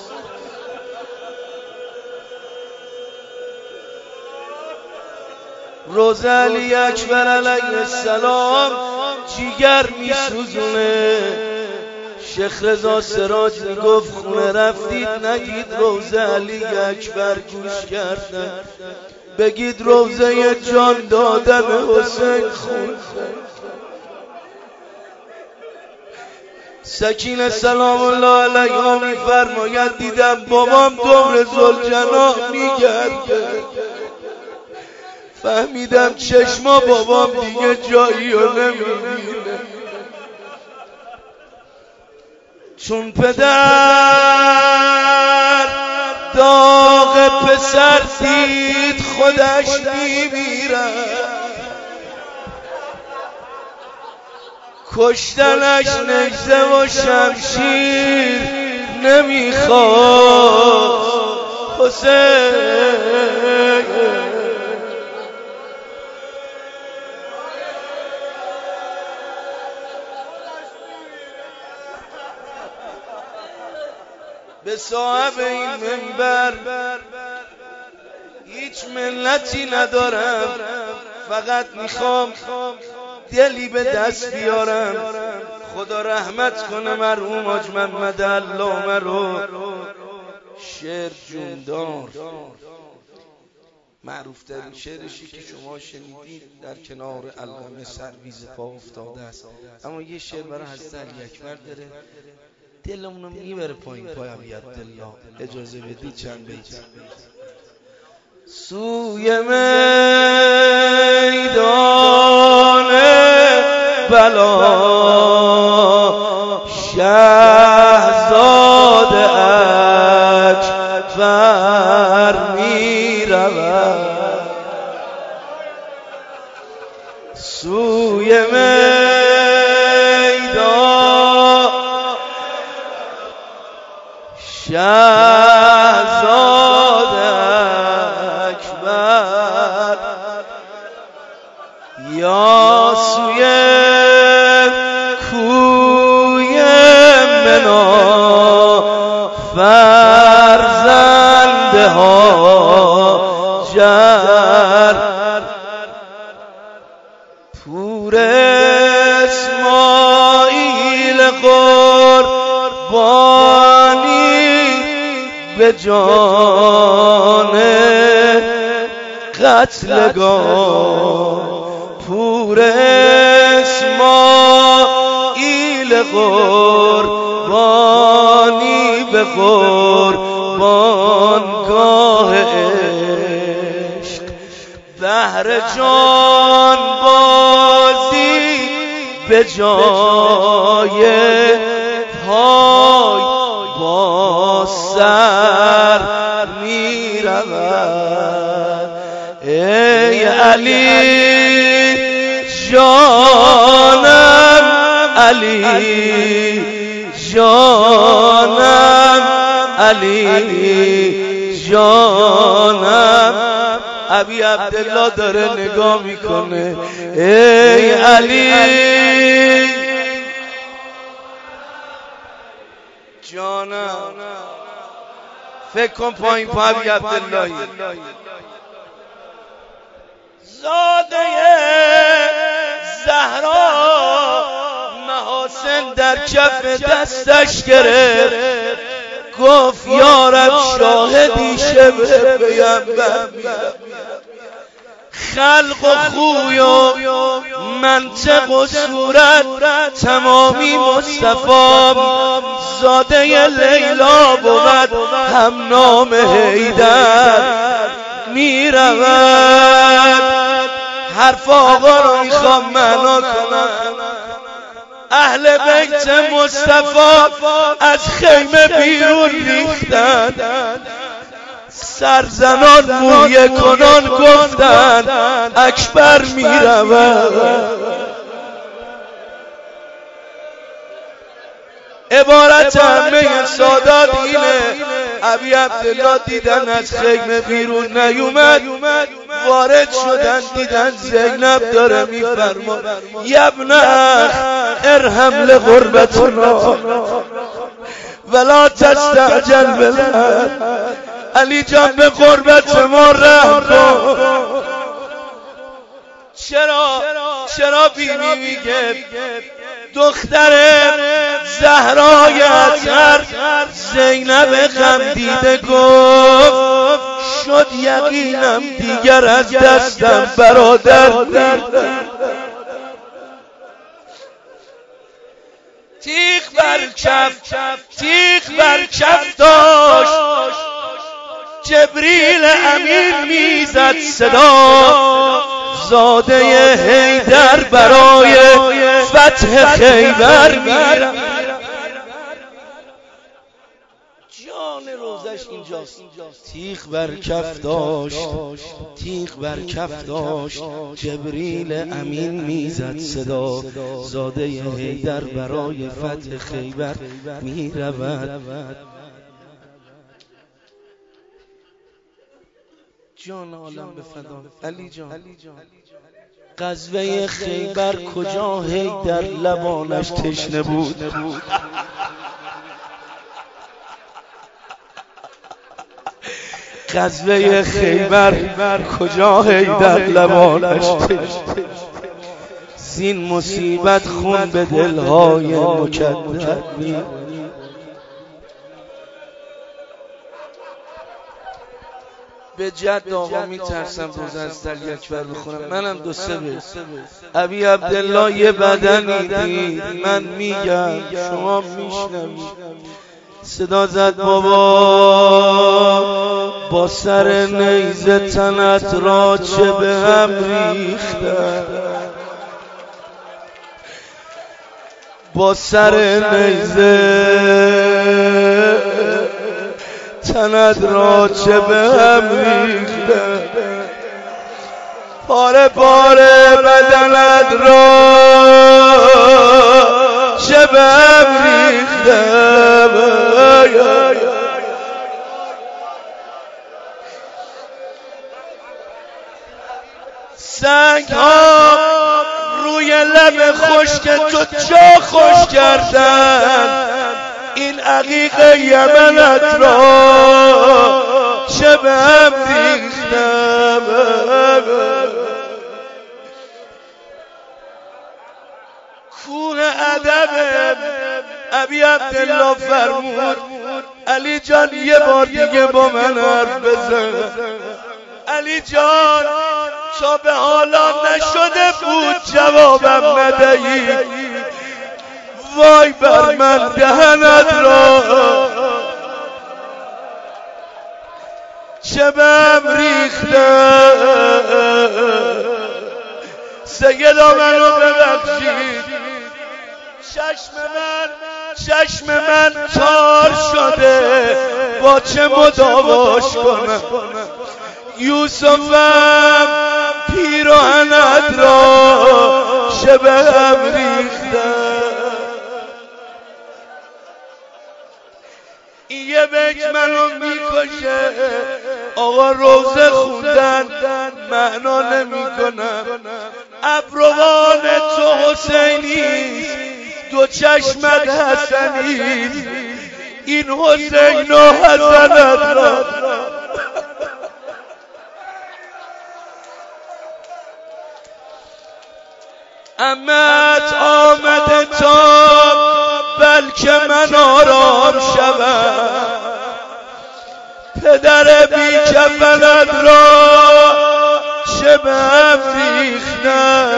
روز علی اکبر علیه السلام جیگر میسوزونه. شیخ رضا سراج میگفت خونه رفتید نگید روزه علی اکبر گوش کردن، بگید روزه جان دادن حسین خون. سکینه سلام الله علیها میفرماید دیدم بابام دور ذوالجناح میگرده، فهمیدم چشما بابام دیگه جایی رو نمیبینه. چون پدر داغ پسر دید خودش میمیرد، کشتنش نجزه و شمشیر نمیخواد. حسین به صاحب این منبر هیچ منتی ندارم، فقط میخوام دلی به دست بیارم. خدا رحمت کنه مرحوم حاج محمد علامه رو. شعر جوندار معروف ترین شعرشی که شما شنیدید در کنار القمه سرویز پا افتاده است، اما یه شعر برای حضرت علی اکبر داره دلمونو میبره پایین پایم یاد دلا. اجازه بدید چند بیت. سوی میدان بلا شهزاد اکبر میرود، سوی میدان شهزاد اکبر، یا سوی کوی منا فرزنده ها به جان قتلگاه پور اسماعیل قربانی به قربانگاه عشق بهر جان بازی به جای پای با سر می رود ای علی جانم علی جانم علی جانم ابی عبدالله داره نگاه میکنه ای علی جانم فکر کن پایین پا ابی عبداللهی زاده زهرا محاسن در کف دستش گرفت گفت یارب شاهدی شبه پیامبر خلق و خوی و منطق و صورت تمامی مصطفی زاده لیلا بود هم نام حیدر می رود حرف آقا رو میخوام معنا کنم اهل بیت مصطفی از خیمه بیرون ریختن سرزنان مویه کنان گفتن اکبر می رود عبارت همه سادات اینه ابی عبدالله دیدن از خیمه بیرون نیومد وارد شدن دیدن زینب داره میفرما یبنه ارحم لغربتنا ولا تستعجل بالله علی جان به غربت ما رحم کن چرا چرا بیبی میگه دختر زهرای اطهر زینب غم دیده گفت شد یقینم دیگر از دستم برادر تیغ بر کف تیغ بر کف داشت جبریل امین میزد صدا زاده حیدر برای فتح خیبر میرم جان روزش اینجاست تیغ بر کف داشت تیغ بر کف داشت جبریل امین میزد صدا زاده حیدر برای فتح خیبر میرود جان عالم به فدا علی جان غزوه خیبر کجا حیدر لبانش تشنه بود غزوه خیبر کجا حیدر لبانش تشنه زین مصیبت خون به دلهای مکدر می به جد آقا میترسم روز از دل اکبر بخونم منم دو سه به ابی عبدالله یه بدنی دید من میگم شما میشنوید صدا زد بابا با سر نیزه تنت را چه به هم ریختن با سر نیزه تنت را چه به هم ریخته پاره پاره بدنت را چه به هم ریخته سنگ ها روی لب خشک تو جا خوش کردن این عقیق یمنت را چه به هم ریختم کوه ادب ابی عبدالله فرمود علی جان یه بار دیگه با من حرف بزن. علی جان تا به حالا نشده بود جوابم ندهی، وای بر من دهنت را چه بهم ریخته. سیدا منو ببخشید، چشم من چشم من تار شده، با چه مداواش کنم. یوسفم پیراهنت را چه بهم ریخته. این یه بیت منو میکشه. آقا روزه خوندن معنا نمیکنم. ابروان تو حسینی، دو چشمت حسنی، این حسین و حسنت را امت آمده تا بلکه من آرام شوم. پدر بی کفنت را چه بهم ریختم.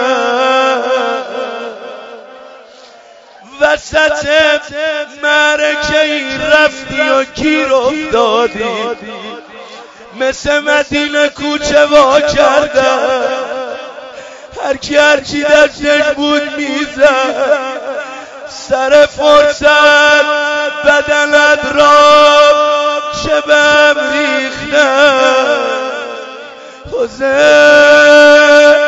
وسط معرکه ای رفتی و گیر افتادی، مثل مدینه کوچه وا کردم. هر کی هر چی دستش بود میزد. سر فرصت بدنت را چه بهم ریختم. حسین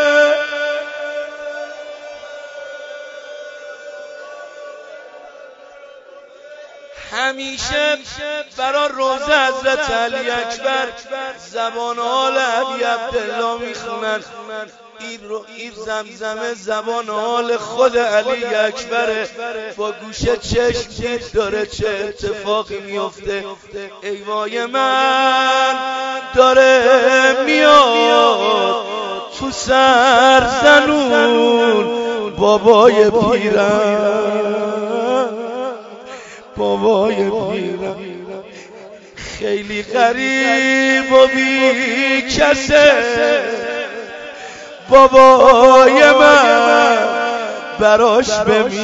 همیشه برا روزه حضرت علی اکبر زبان حال ابی عبدالله میخونن. این زمزمه زبان حال خود علی اکبره. با گوشه چشم دید داره چه اتفاقی میفته. ای وای من داره میاد تو سر زنون بابای پیرم، بابای پیرم خیلی غریب و بی کسه. بابای من براش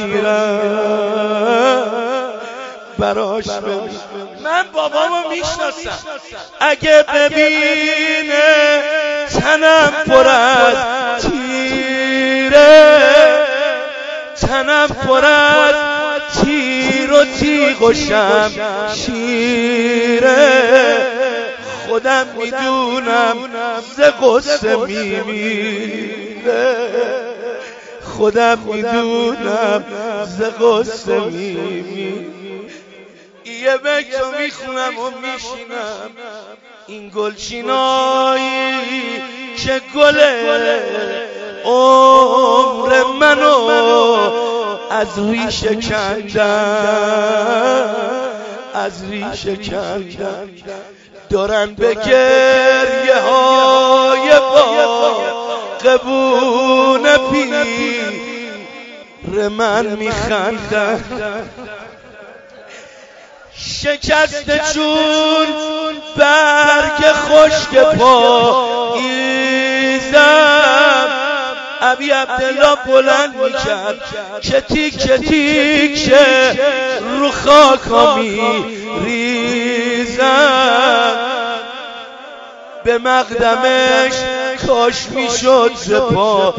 بمیرم، براش بمیرم. من بابامو میشناسم. اگه ببینه تنم پر از تیره، تنم پر از تیر و تیغ و شمشیره، خودم میدونم ز قصه میمیره، خودم میدونم ز قصه میمیره. یه بیتو میخونم و میشینم. این گلچینایی که گله عمر منو از ریشه کندن، از ریشه کندن. دارن به گریه های با قبون پیر من میخندن. شکسته چون برگ خشک پاییزم، ابی عبدالله بلند میکرد که تیک تیک رو خاکا میریزم. به مقدمش کاش میشد ز پا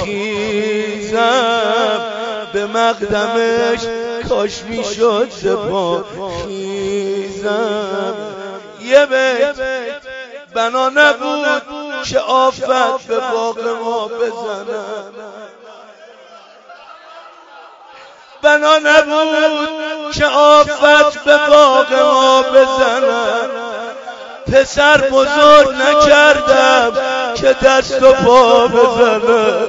خیزم، به مقدمش کاش میشد ز پا خیزم. یه بیت بنا نبود که آفت به باغ ما بزنم، بنا نبود که آفت به باغ ما بزنم. پسر بزرگ نکردم که دست و پا بزنم.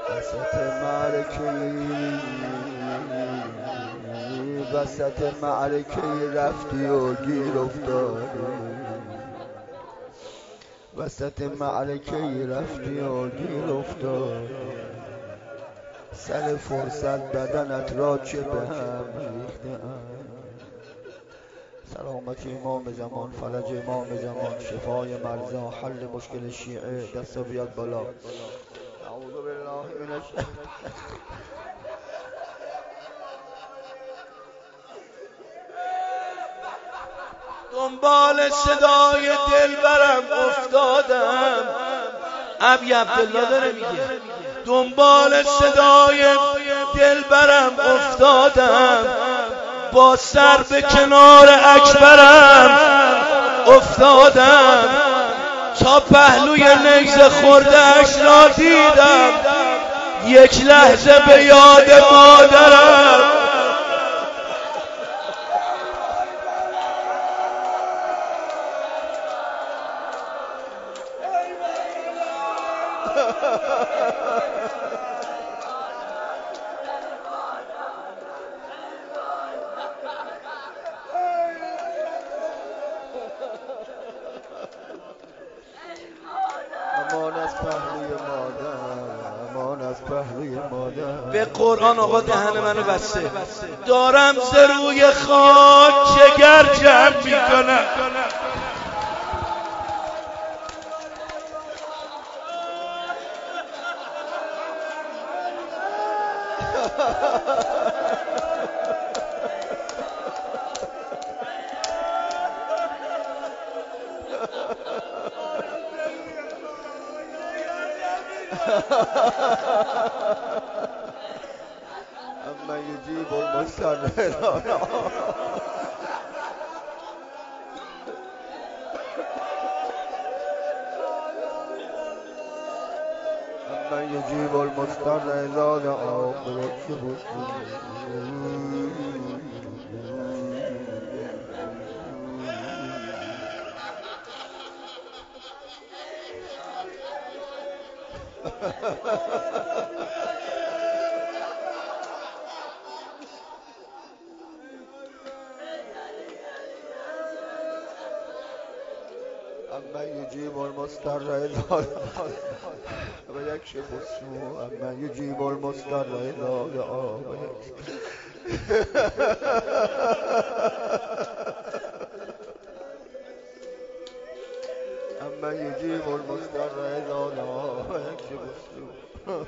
وسط معرکه وسط معرکه رفتی و گیر افتادی وسط معرکه رفتی و گیر افتادی سر فرصت بدنت را چه به هم ریخته ام سلامت امام زمان فرج امام زمان شفای مرضا حل مشکل شیعه دستا بیاد بالا اعوذ بالله من الشیطان دنبال صدای دلبرم افتادم ابی عبدالله داره میگه دنبال صدای دلبرم افتادم با سر به کنار اکبرم افتادم تا پهلوی نیزه خورده‌اش را دیدم یک لحظه به یاد مادرم امان از پهلوی مادر امان از پهلوی مادر به قرآن آقا دهن منو بسته دارم ز روی خاک جگر جمع میکنم اما یجیب المستر اما یجیب المستر اذا دعاه اما یجیب المستر اذا و یکشف السوء اما یجیب المستر اذا دعاه اما یجیب المستر اذا دعاه و یکشف السوء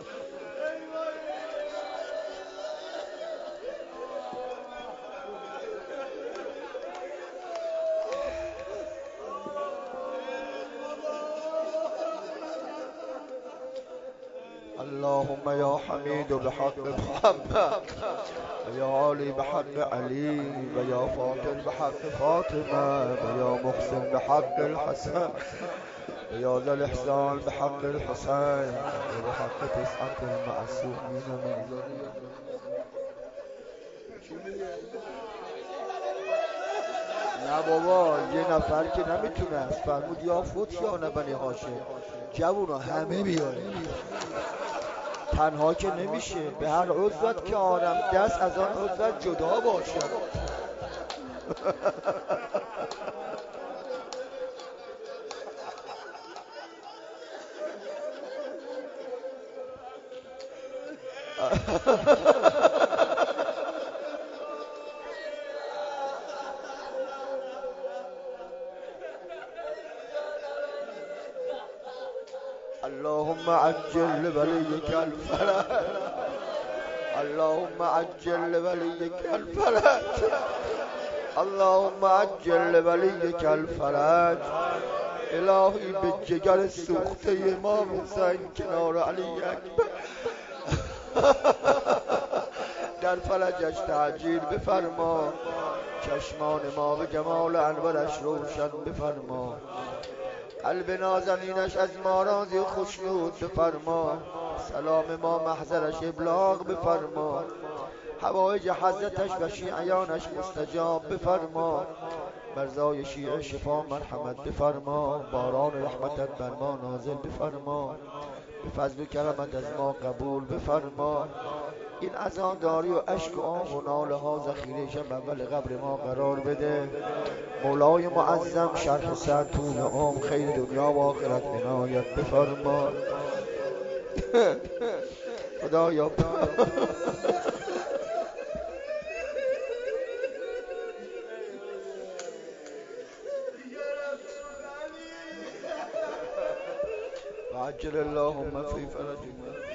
اللهم يا حميد بحق محمد ويا علي بحق علي ويا فاطر بحق فاطمة ويا محسن بحق الحسن ويا ذا الإحسان بحق الحسين وبحق تسعة المعصومين من ذريته نه بابا یه نفر که نمیتونه از فرمود یا فوت یا نبنی هاشم جوونا همه بیاریم تنها که نمیشه به هر عضوت که آرم دست از آن عضوت جدا باشد اللهم عجل لوليك الفرج اللهم عجل لوليك الفرج اللهم عجل لوليك الفرج الهی به جگر سوخته امام حسین کنار علی اکبر در فرجش تعجیل بفرما چشمان ما به جمال انورش روشن بفرما قلب نازنینش از ما راضی و خشنود بفرما سلام ما محضرش ابلاغ بفرما حوایج حضرتش و شیعیانش مستجاب بفرما مرزای شیعه شفا مرحمت بفرما باران رحمتت بر ما نازل بفرما به فضل و کرمت از ما قبول بفرما. این عزاداری و اشک و آه و ناله ها ذخیره شب اول قبر ما قرار بده. مولای معظم شرح صد طول عمر خیر دنیا و آخرت عنایت بفرما. خدایا عجل اللهم فی فرجنا.